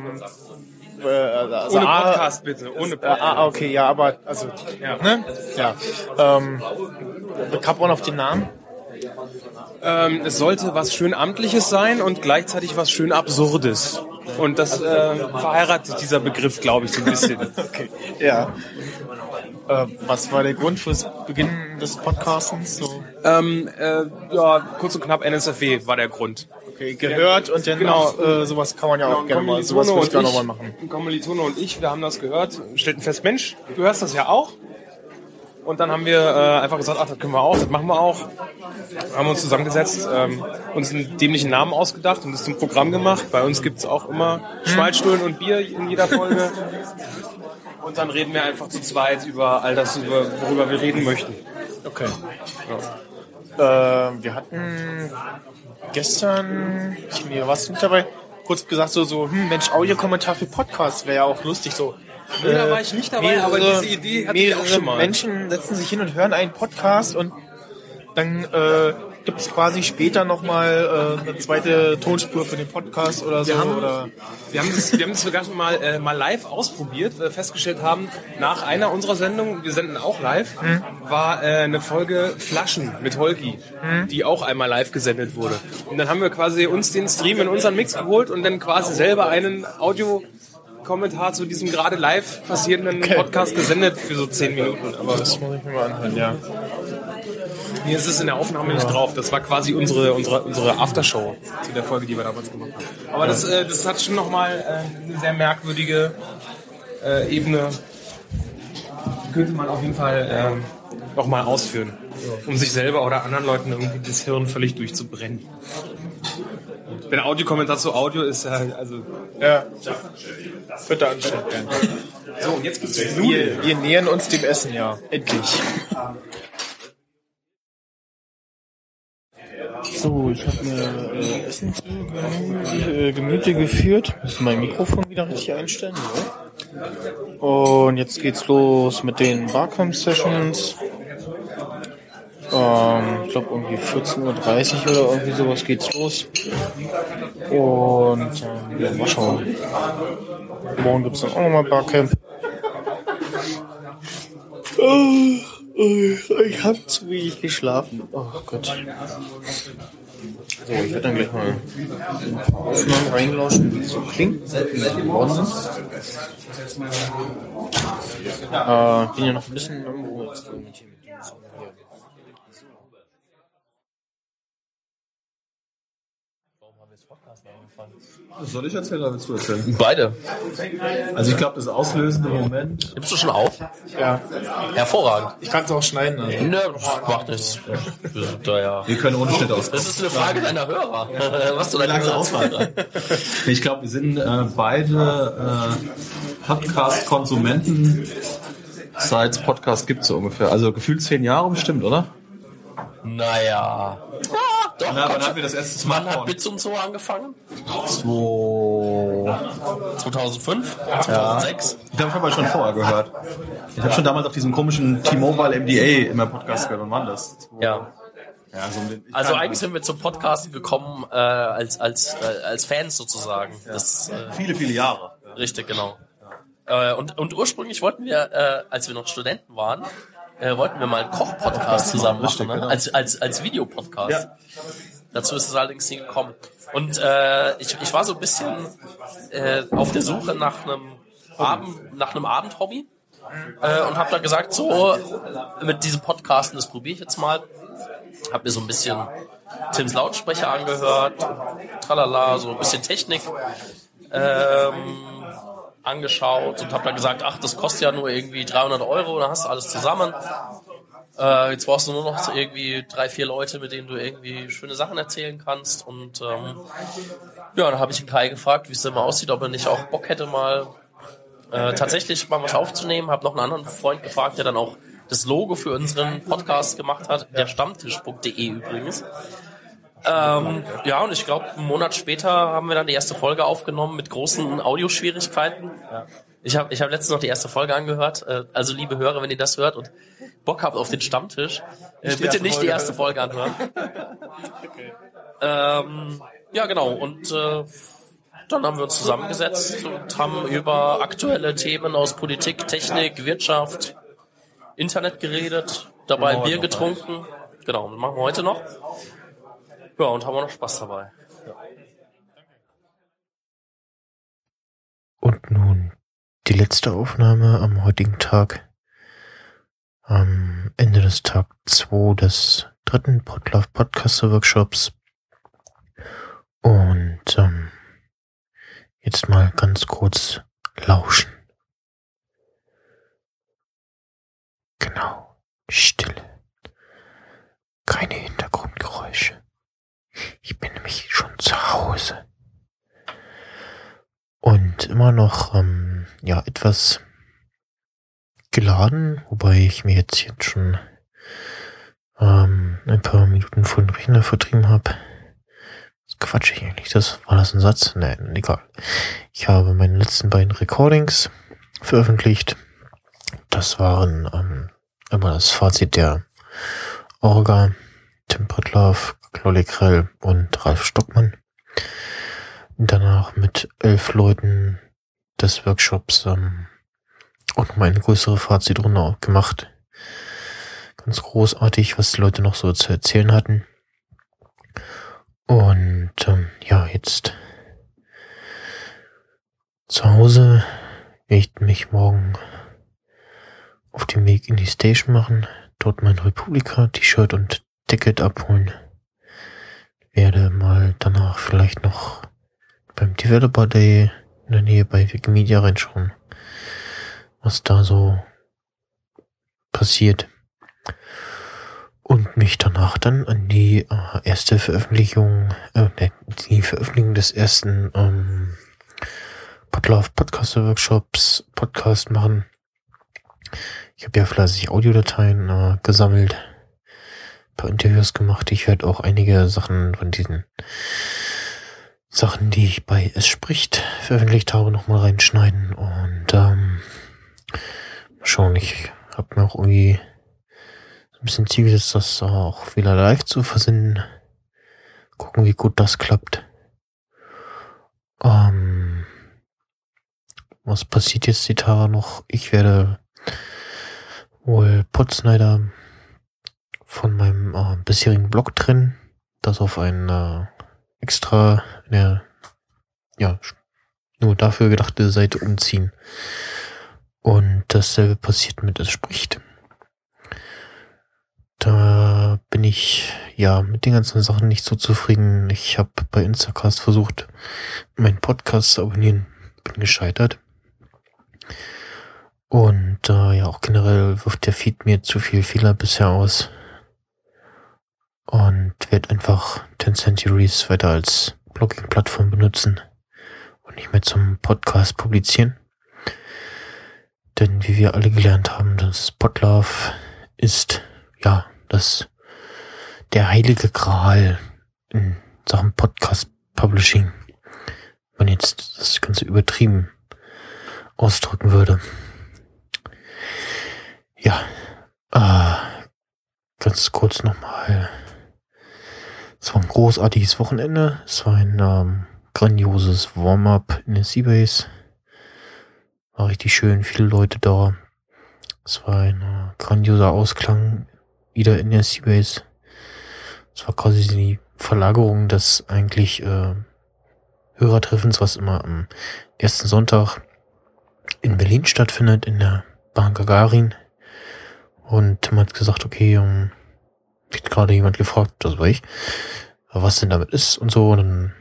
Also ohne Podcast bitte, ohne Podcast. Okay, ja, aber, also, ja. Ne? Ja. Cap on auf den Namen? Es sollte was schön Amtliches sein und gleichzeitig was schön Absurdes. Und das verheiratet dieser Begriff, glaube ich, so ein bisschen. Okay, ja. Was war der Grund fürs Beginn des Podcastens? So? Kurz und knapp NSFW war der Grund. Okay, gehört und dann genau, sowas kann man ja auch gerne mal, sowas würde ich gerne nochmal machen. Kommilitone und ich, wir haben das gehört, stellten fest, Mensch, du hörst das ja auch. Und dann haben wir einfach gesagt, das können wir auch, das machen wir auch. Haben uns zusammengesetzt, uns einen dämlichen Namen ausgedacht und das zum Programm gemacht. Bei uns gibt es auch immer Schmalzstullen und Bier in jeder Folge. Und dann reden wir einfach zu zweit über all das, worüber wir reden möchten. Okay. Ja. Wir hatten gestern, warst du nicht dabei, kurz gesagt Mensch, Audiokommentar für Podcasts wäre ja auch lustig so. Nee, da war ich nicht dabei, aber diese Idee hatte ich auch schon mal. Menschen setzen sich hin und hören einen Podcast und dann gibt es quasi später nochmal eine zweite Tonspur für den Podcast oder so. Wir haben das sogar schon mal live ausprobiert, weil wir festgestellt haben, nach einer unserer Sendungen, wir senden auch live, war eine Folge Flaschen mit Holgi, die auch einmal live gesendet wurde. Und dann haben wir quasi uns den Stream in unseren Mix geholt und dann quasi selber einen Audio-Kommentar zu diesem gerade live passierenden Podcast gesendet für so 10 Minuten. Aber das muss ich mir mal anhören, ja. Hier ist es in der Aufnahme nicht drauf. Das war quasi unsere Aftershow zu der Folge, die wir damals gemacht haben. Aber das hat schon nochmal eine sehr merkwürdige Ebene. Die könnte man auf jeden Fall nochmal ausführen, um sich selber oder anderen Leuten irgendwie das Hirn völlig durchzubrennen. Wenn Audiokommentar zu Audio ist, also... Ja, bitte anstellen. So, und jetzt gibt's wir nähern uns dem Essen, ja. Endlich. So, ich habe mir Essen zu Gemüte geführt. Muss mein Mikrofon wieder richtig einstellen? Ja. Und jetzt geht's los mit den Barcamp-Sessions. Ich glaube irgendwie 14:30 Uhr oder irgendwie sowas geht's los. Und ja, mal schauen. Morgen gibt's dann auch nochmal Barcamp. Ich habe zu wenig geschlafen. Oh Gott. So, ich werde dann gleich mal Aufnahmen reinlauschen, wie es so klingt. Bin ja noch ein bisschen irgendwo jetzt irgendwie mit dem Song hier. Soll ich erzählen oder willst du erzählen? Beide. Also ich glaube, das auslösende Moment... Nimmst du schon auf? Ja. Hervorragend. Ich kann es auch schneiden. Also. Nö, macht nichts. Wir können ohne Schnitt aus. Das ist eine Frage deiner Hörer. Was du da langsam ausfallen. Ich glaube, wir sind beide Podcast-Konsumenten, seit es Podcast gibt so ungefähr. Also gefühlt 10 Jahre bestimmt, oder? Naja. Doch, wann hatten wir das erste Smartphone? Wann hat Bits und so angefangen? 2005? 2006? Ich glaube, ich habe schon vorher gehört. Ich habe schon damals auf diesem komischen T-Mobile MDA immer Podcast gehört. Wann war das? Ja. Also eigentlich sind wir zum Podcast gekommen als Fans sozusagen. Ja. Das, viele, viele Jahre. Richtig, genau. Und ursprünglich wollten wir, als wir noch Studenten waren, wollten wir mal einen Koch-Podcast zusammen machen, ne? Als Videopodcast. Ja. Dazu ist es allerdings nie gekommen. Und ich war so ein bisschen auf der Suche nach einem Abendhobby und habe da gesagt, so mit diesem Podcasten, das probiere ich jetzt mal. Habe mir so ein bisschen Tims Lautsprecher angehört, tralala, so ein bisschen Technik angeschaut und habe dann gesagt, ach, das kostet ja nur irgendwie 300 €, dann hast du alles zusammen. Jetzt brauchst du nur noch irgendwie 3-4 Leute, mit denen du irgendwie schöne Sachen erzählen kannst. Und ja, dann habe ich den Kai gefragt, wie es denn mal aussieht, ob er nicht auch Bock hätte, mal tatsächlich mal was aufzunehmen. Habe noch einen anderen Freund gefragt, der dann auch das Logo für unseren Podcast gemacht hat, der Stammtisch.de übrigens. Ja, und ich glaube, einen Monat später haben wir dann die erste Folge aufgenommen mit großen Audioschwierigkeiten. Ja. Ich hab letztens noch die erste Folge angehört. Also liebe Hörer, wenn ihr das hört und Bock habt auf den Stammtisch, bitte nicht die erste Folge anhören. Okay. Ja, genau. Und dann haben wir uns zusammengesetzt und haben über aktuelle Themen aus Politik, Technik, Wirtschaft, Internet geredet, dabei Bier getrunken. Genau, das machen wir heute noch. Ja, und haben auch noch Spaß dabei. Ja. Und nun die letzte Aufnahme am heutigen Tag. Am Ende des Tag 2 des 3. Podlove Podcaster Workshops. Und jetzt mal ganz kurz lauschen. Genau, Stille. Keine Hintergrundgeräusche. Ich bin nämlich schon zu Hause. Und immer noch, etwas geladen, wobei ich mir jetzt schon ein paar Minuten vor den Rechner vertrieben habe. Was quatsche ich eigentlich? War das ein Satz? Nein, egal. Ich habe meine letzten beiden Recordings veröffentlicht. Das waren immer das Fazit der Orga, Tim Podlove, Claudia Krell und Ralf Stockmann. Danach mit 11 Leuten des Workshops auch nochmal eine größere Fazit-Runde gemacht. Ganz großartig, was die Leute noch so zu erzählen hatten. Und jetzt zu Hause werde ich mich morgen auf dem Weg in die Station machen, dort mein Republika-T-Shirt und Ticket abholen. Werde mal danach vielleicht noch beim Developer Day in der Nähe bei Wikimedia reinschauen, was da so passiert. Und mich danach dann an die erste Veröffentlichung, die Veröffentlichung des ersten Podlove Podcaster Workshops Podcast machen. Ich habe ja fleißig Audiodateien gesammelt, ein paar Interviews gemacht. Ich werde auch einige Sachen von diesen Sachen, die ich bei Es spricht veröffentlicht habe, nochmal reinschneiden und mal schauen, ich habe mir auch irgendwie so ein bisschen Ziel gesetzt, das auch wieder live zu versenden. Gucken, wie gut das klappt. Was passiert jetzt die Tage noch? Ich werde wohl Podsnyder von meinem bisherigen Blog trennen, das auf ein extra nur dafür gedachte Seite umziehen. Und dasselbe passiert mit Es spricht. Da bin ich mit den ganzen Sachen nicht so zufrieden. Ich habe bei Instacast versucht, meinen Podcast zu abonnieren, bin gescheitert. Und auch generell wirft der Feed mir zu viel Fehler bisher aus. Und werde einfach 10 Centuries weiter als Blogging-Plattform benutzen und nicht mehr zum Podcast publizieren. Denn wie wir alle gelernt haben, das Podlove ist der heilige Gral in Sachen Podcast-Publishing. Wenn man jetzt das Ganze übertrieben ausdrücken würde. Ganz kurz nochmal. Es war ein großartiges Wochenende. Es war ein grandioses Warm-up in der Seabase. War richtig schön, viele Leute da. Es war ein grandioser Ausklang wieder in der Seabase. Es war quasi die Verlagerung des eigentlich Hörertreffens, was immer am ersten Sonntag in Berlin stattfindet, in der Bahn Gagarin. Und Tim hat gesagt, okay, hat gerade jemand gefragt, das war ich, was denn damit ist und so. Und dann,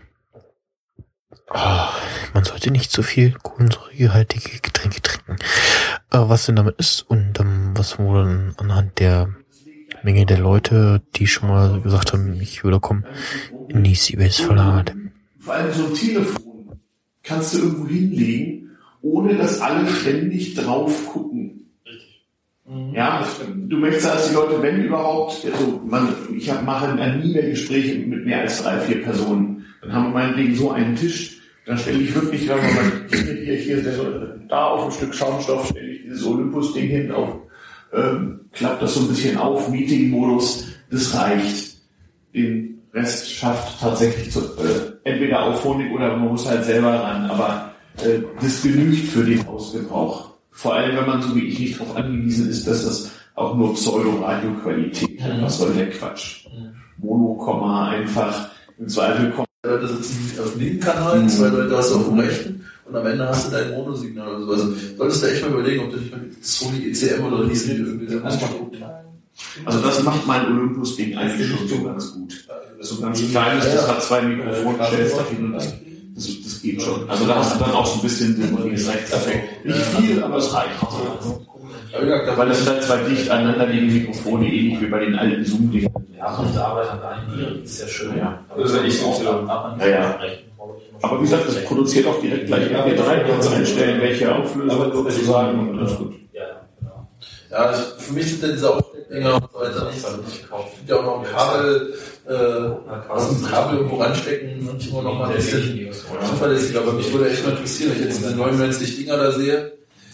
man sollte nicht so viel kohlensäurehaltige Getränke trinken. Was denn damit ist und was wohl dann anhand der Menge der Leute, die schon mal gesagt haben, ich würde kommen, in die Seabase verlagert. Vor allem so ein Telefon kannst du irgendwo hinlegen, ohne dass alle ständig drauf gucken. Ja, du möchtest, dass die Leute, wenn überhaupt, ich mache nie mehr Gespräche mit mehr als 3-4 Personen. Dann haben wir meinetwegen so einen Tisch, dann stelle ich wirklich, sagen wir mal, da auf ein Stück Schaumstoff stelle ich dieses Olympus-Ding hin, klappt das so ein bisschen auf, Meeting-Modus, das reicht. Den Rest schafft tatsächlich entweder auf Phonik oder man muss halt selber ran, aber das genügt für den Hausgebrauch. Vor allem, wenn man so wie ich nicht darauf angewiesen ist, dass das auch nur Pseudo-Radio-Qualität hat. Was soll der Quatsch? Mono, einfach im Zweifel kommt. Leute sitzen auf dem linken Kanal, 2 Leute hast du auf dem rechten und am Ende hast du dein Monosignal oder so. Also solltest du echt mal überlegen, ob du nicht mit Sony ECM oder diesen irgendwie Also das macht mein Olympus-Ding eigentlich schon so ganz gut. So ganz klein ist, das hat 2 Mikrofone, stellst da hin und das geht schon. Also da hast du dann auch so ein bisschen den Rechtseffekt. Nicht viel, aber es reicht. Weil das sind halt 2 dicht aneinanderliegende Mikrofone, ähnlich wie bei den alten Zoom-Dingen. Ja, und die Arbeit an einigen ist ja schön. Ja. Also ich auch aber wie gesagt, das produziert auch direkt gleich MP3, kannst einstellen, welche Auflösung sozusagen und das ist gut. Ja, für mich sind diese Aufsteckdinger und so weiter nicht. Ich finde ja auch noch ein Kabel, aus dem Kabel irgendwo ranstecken und immer noch mal ein bisschen zuverlässiger. Aber mich würde echt mal interessieren, wenn ich jetzt diese 99 Dinger da sehe,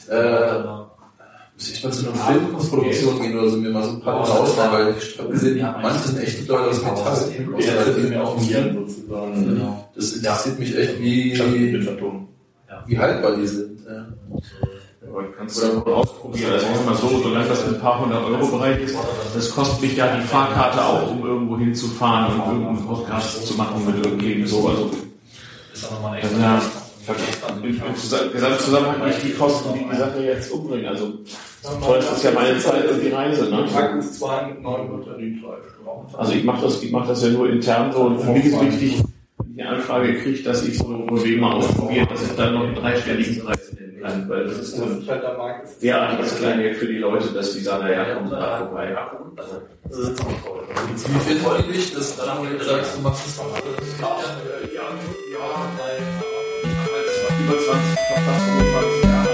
muss ich mal zu einer Filmproduktion gehen oder so, mir mal so ein paar Dinge ausleihen, weil ich habe gesehen, manche sind echt Leute aus Metall, das interessiert mich echt, wie haltbar die sind. Kannst du ausprobieren. Also ich mal so, solange das ein paar 100-Euro-Bereich ist, das kostet mich ja die Fahrkarte auch, um irgendwo hinzufahren und irgendeinen Podcast zu machen mit irgendwem so. Also im Gesamtzusammenhang nicht die Kosten, die Sache jetzt umbringen. Also das ist ja meine Zeit und die Reise. Ne? Also ich mache das ja nur intern so und für mich ist wichtig, die Anfrage kriegt, dass ich so Wege mal ausprobiere, dass ich dann noch einen 3-stelligen Preis nennen kann, weil das ist dann derartiges Kleingeld für die Leute, dass die sagen, naja, kommt da vorbei. Wie findest du dich, dass du jetzt sagst, du machst das noch? Über 20, fast 25 Jahre.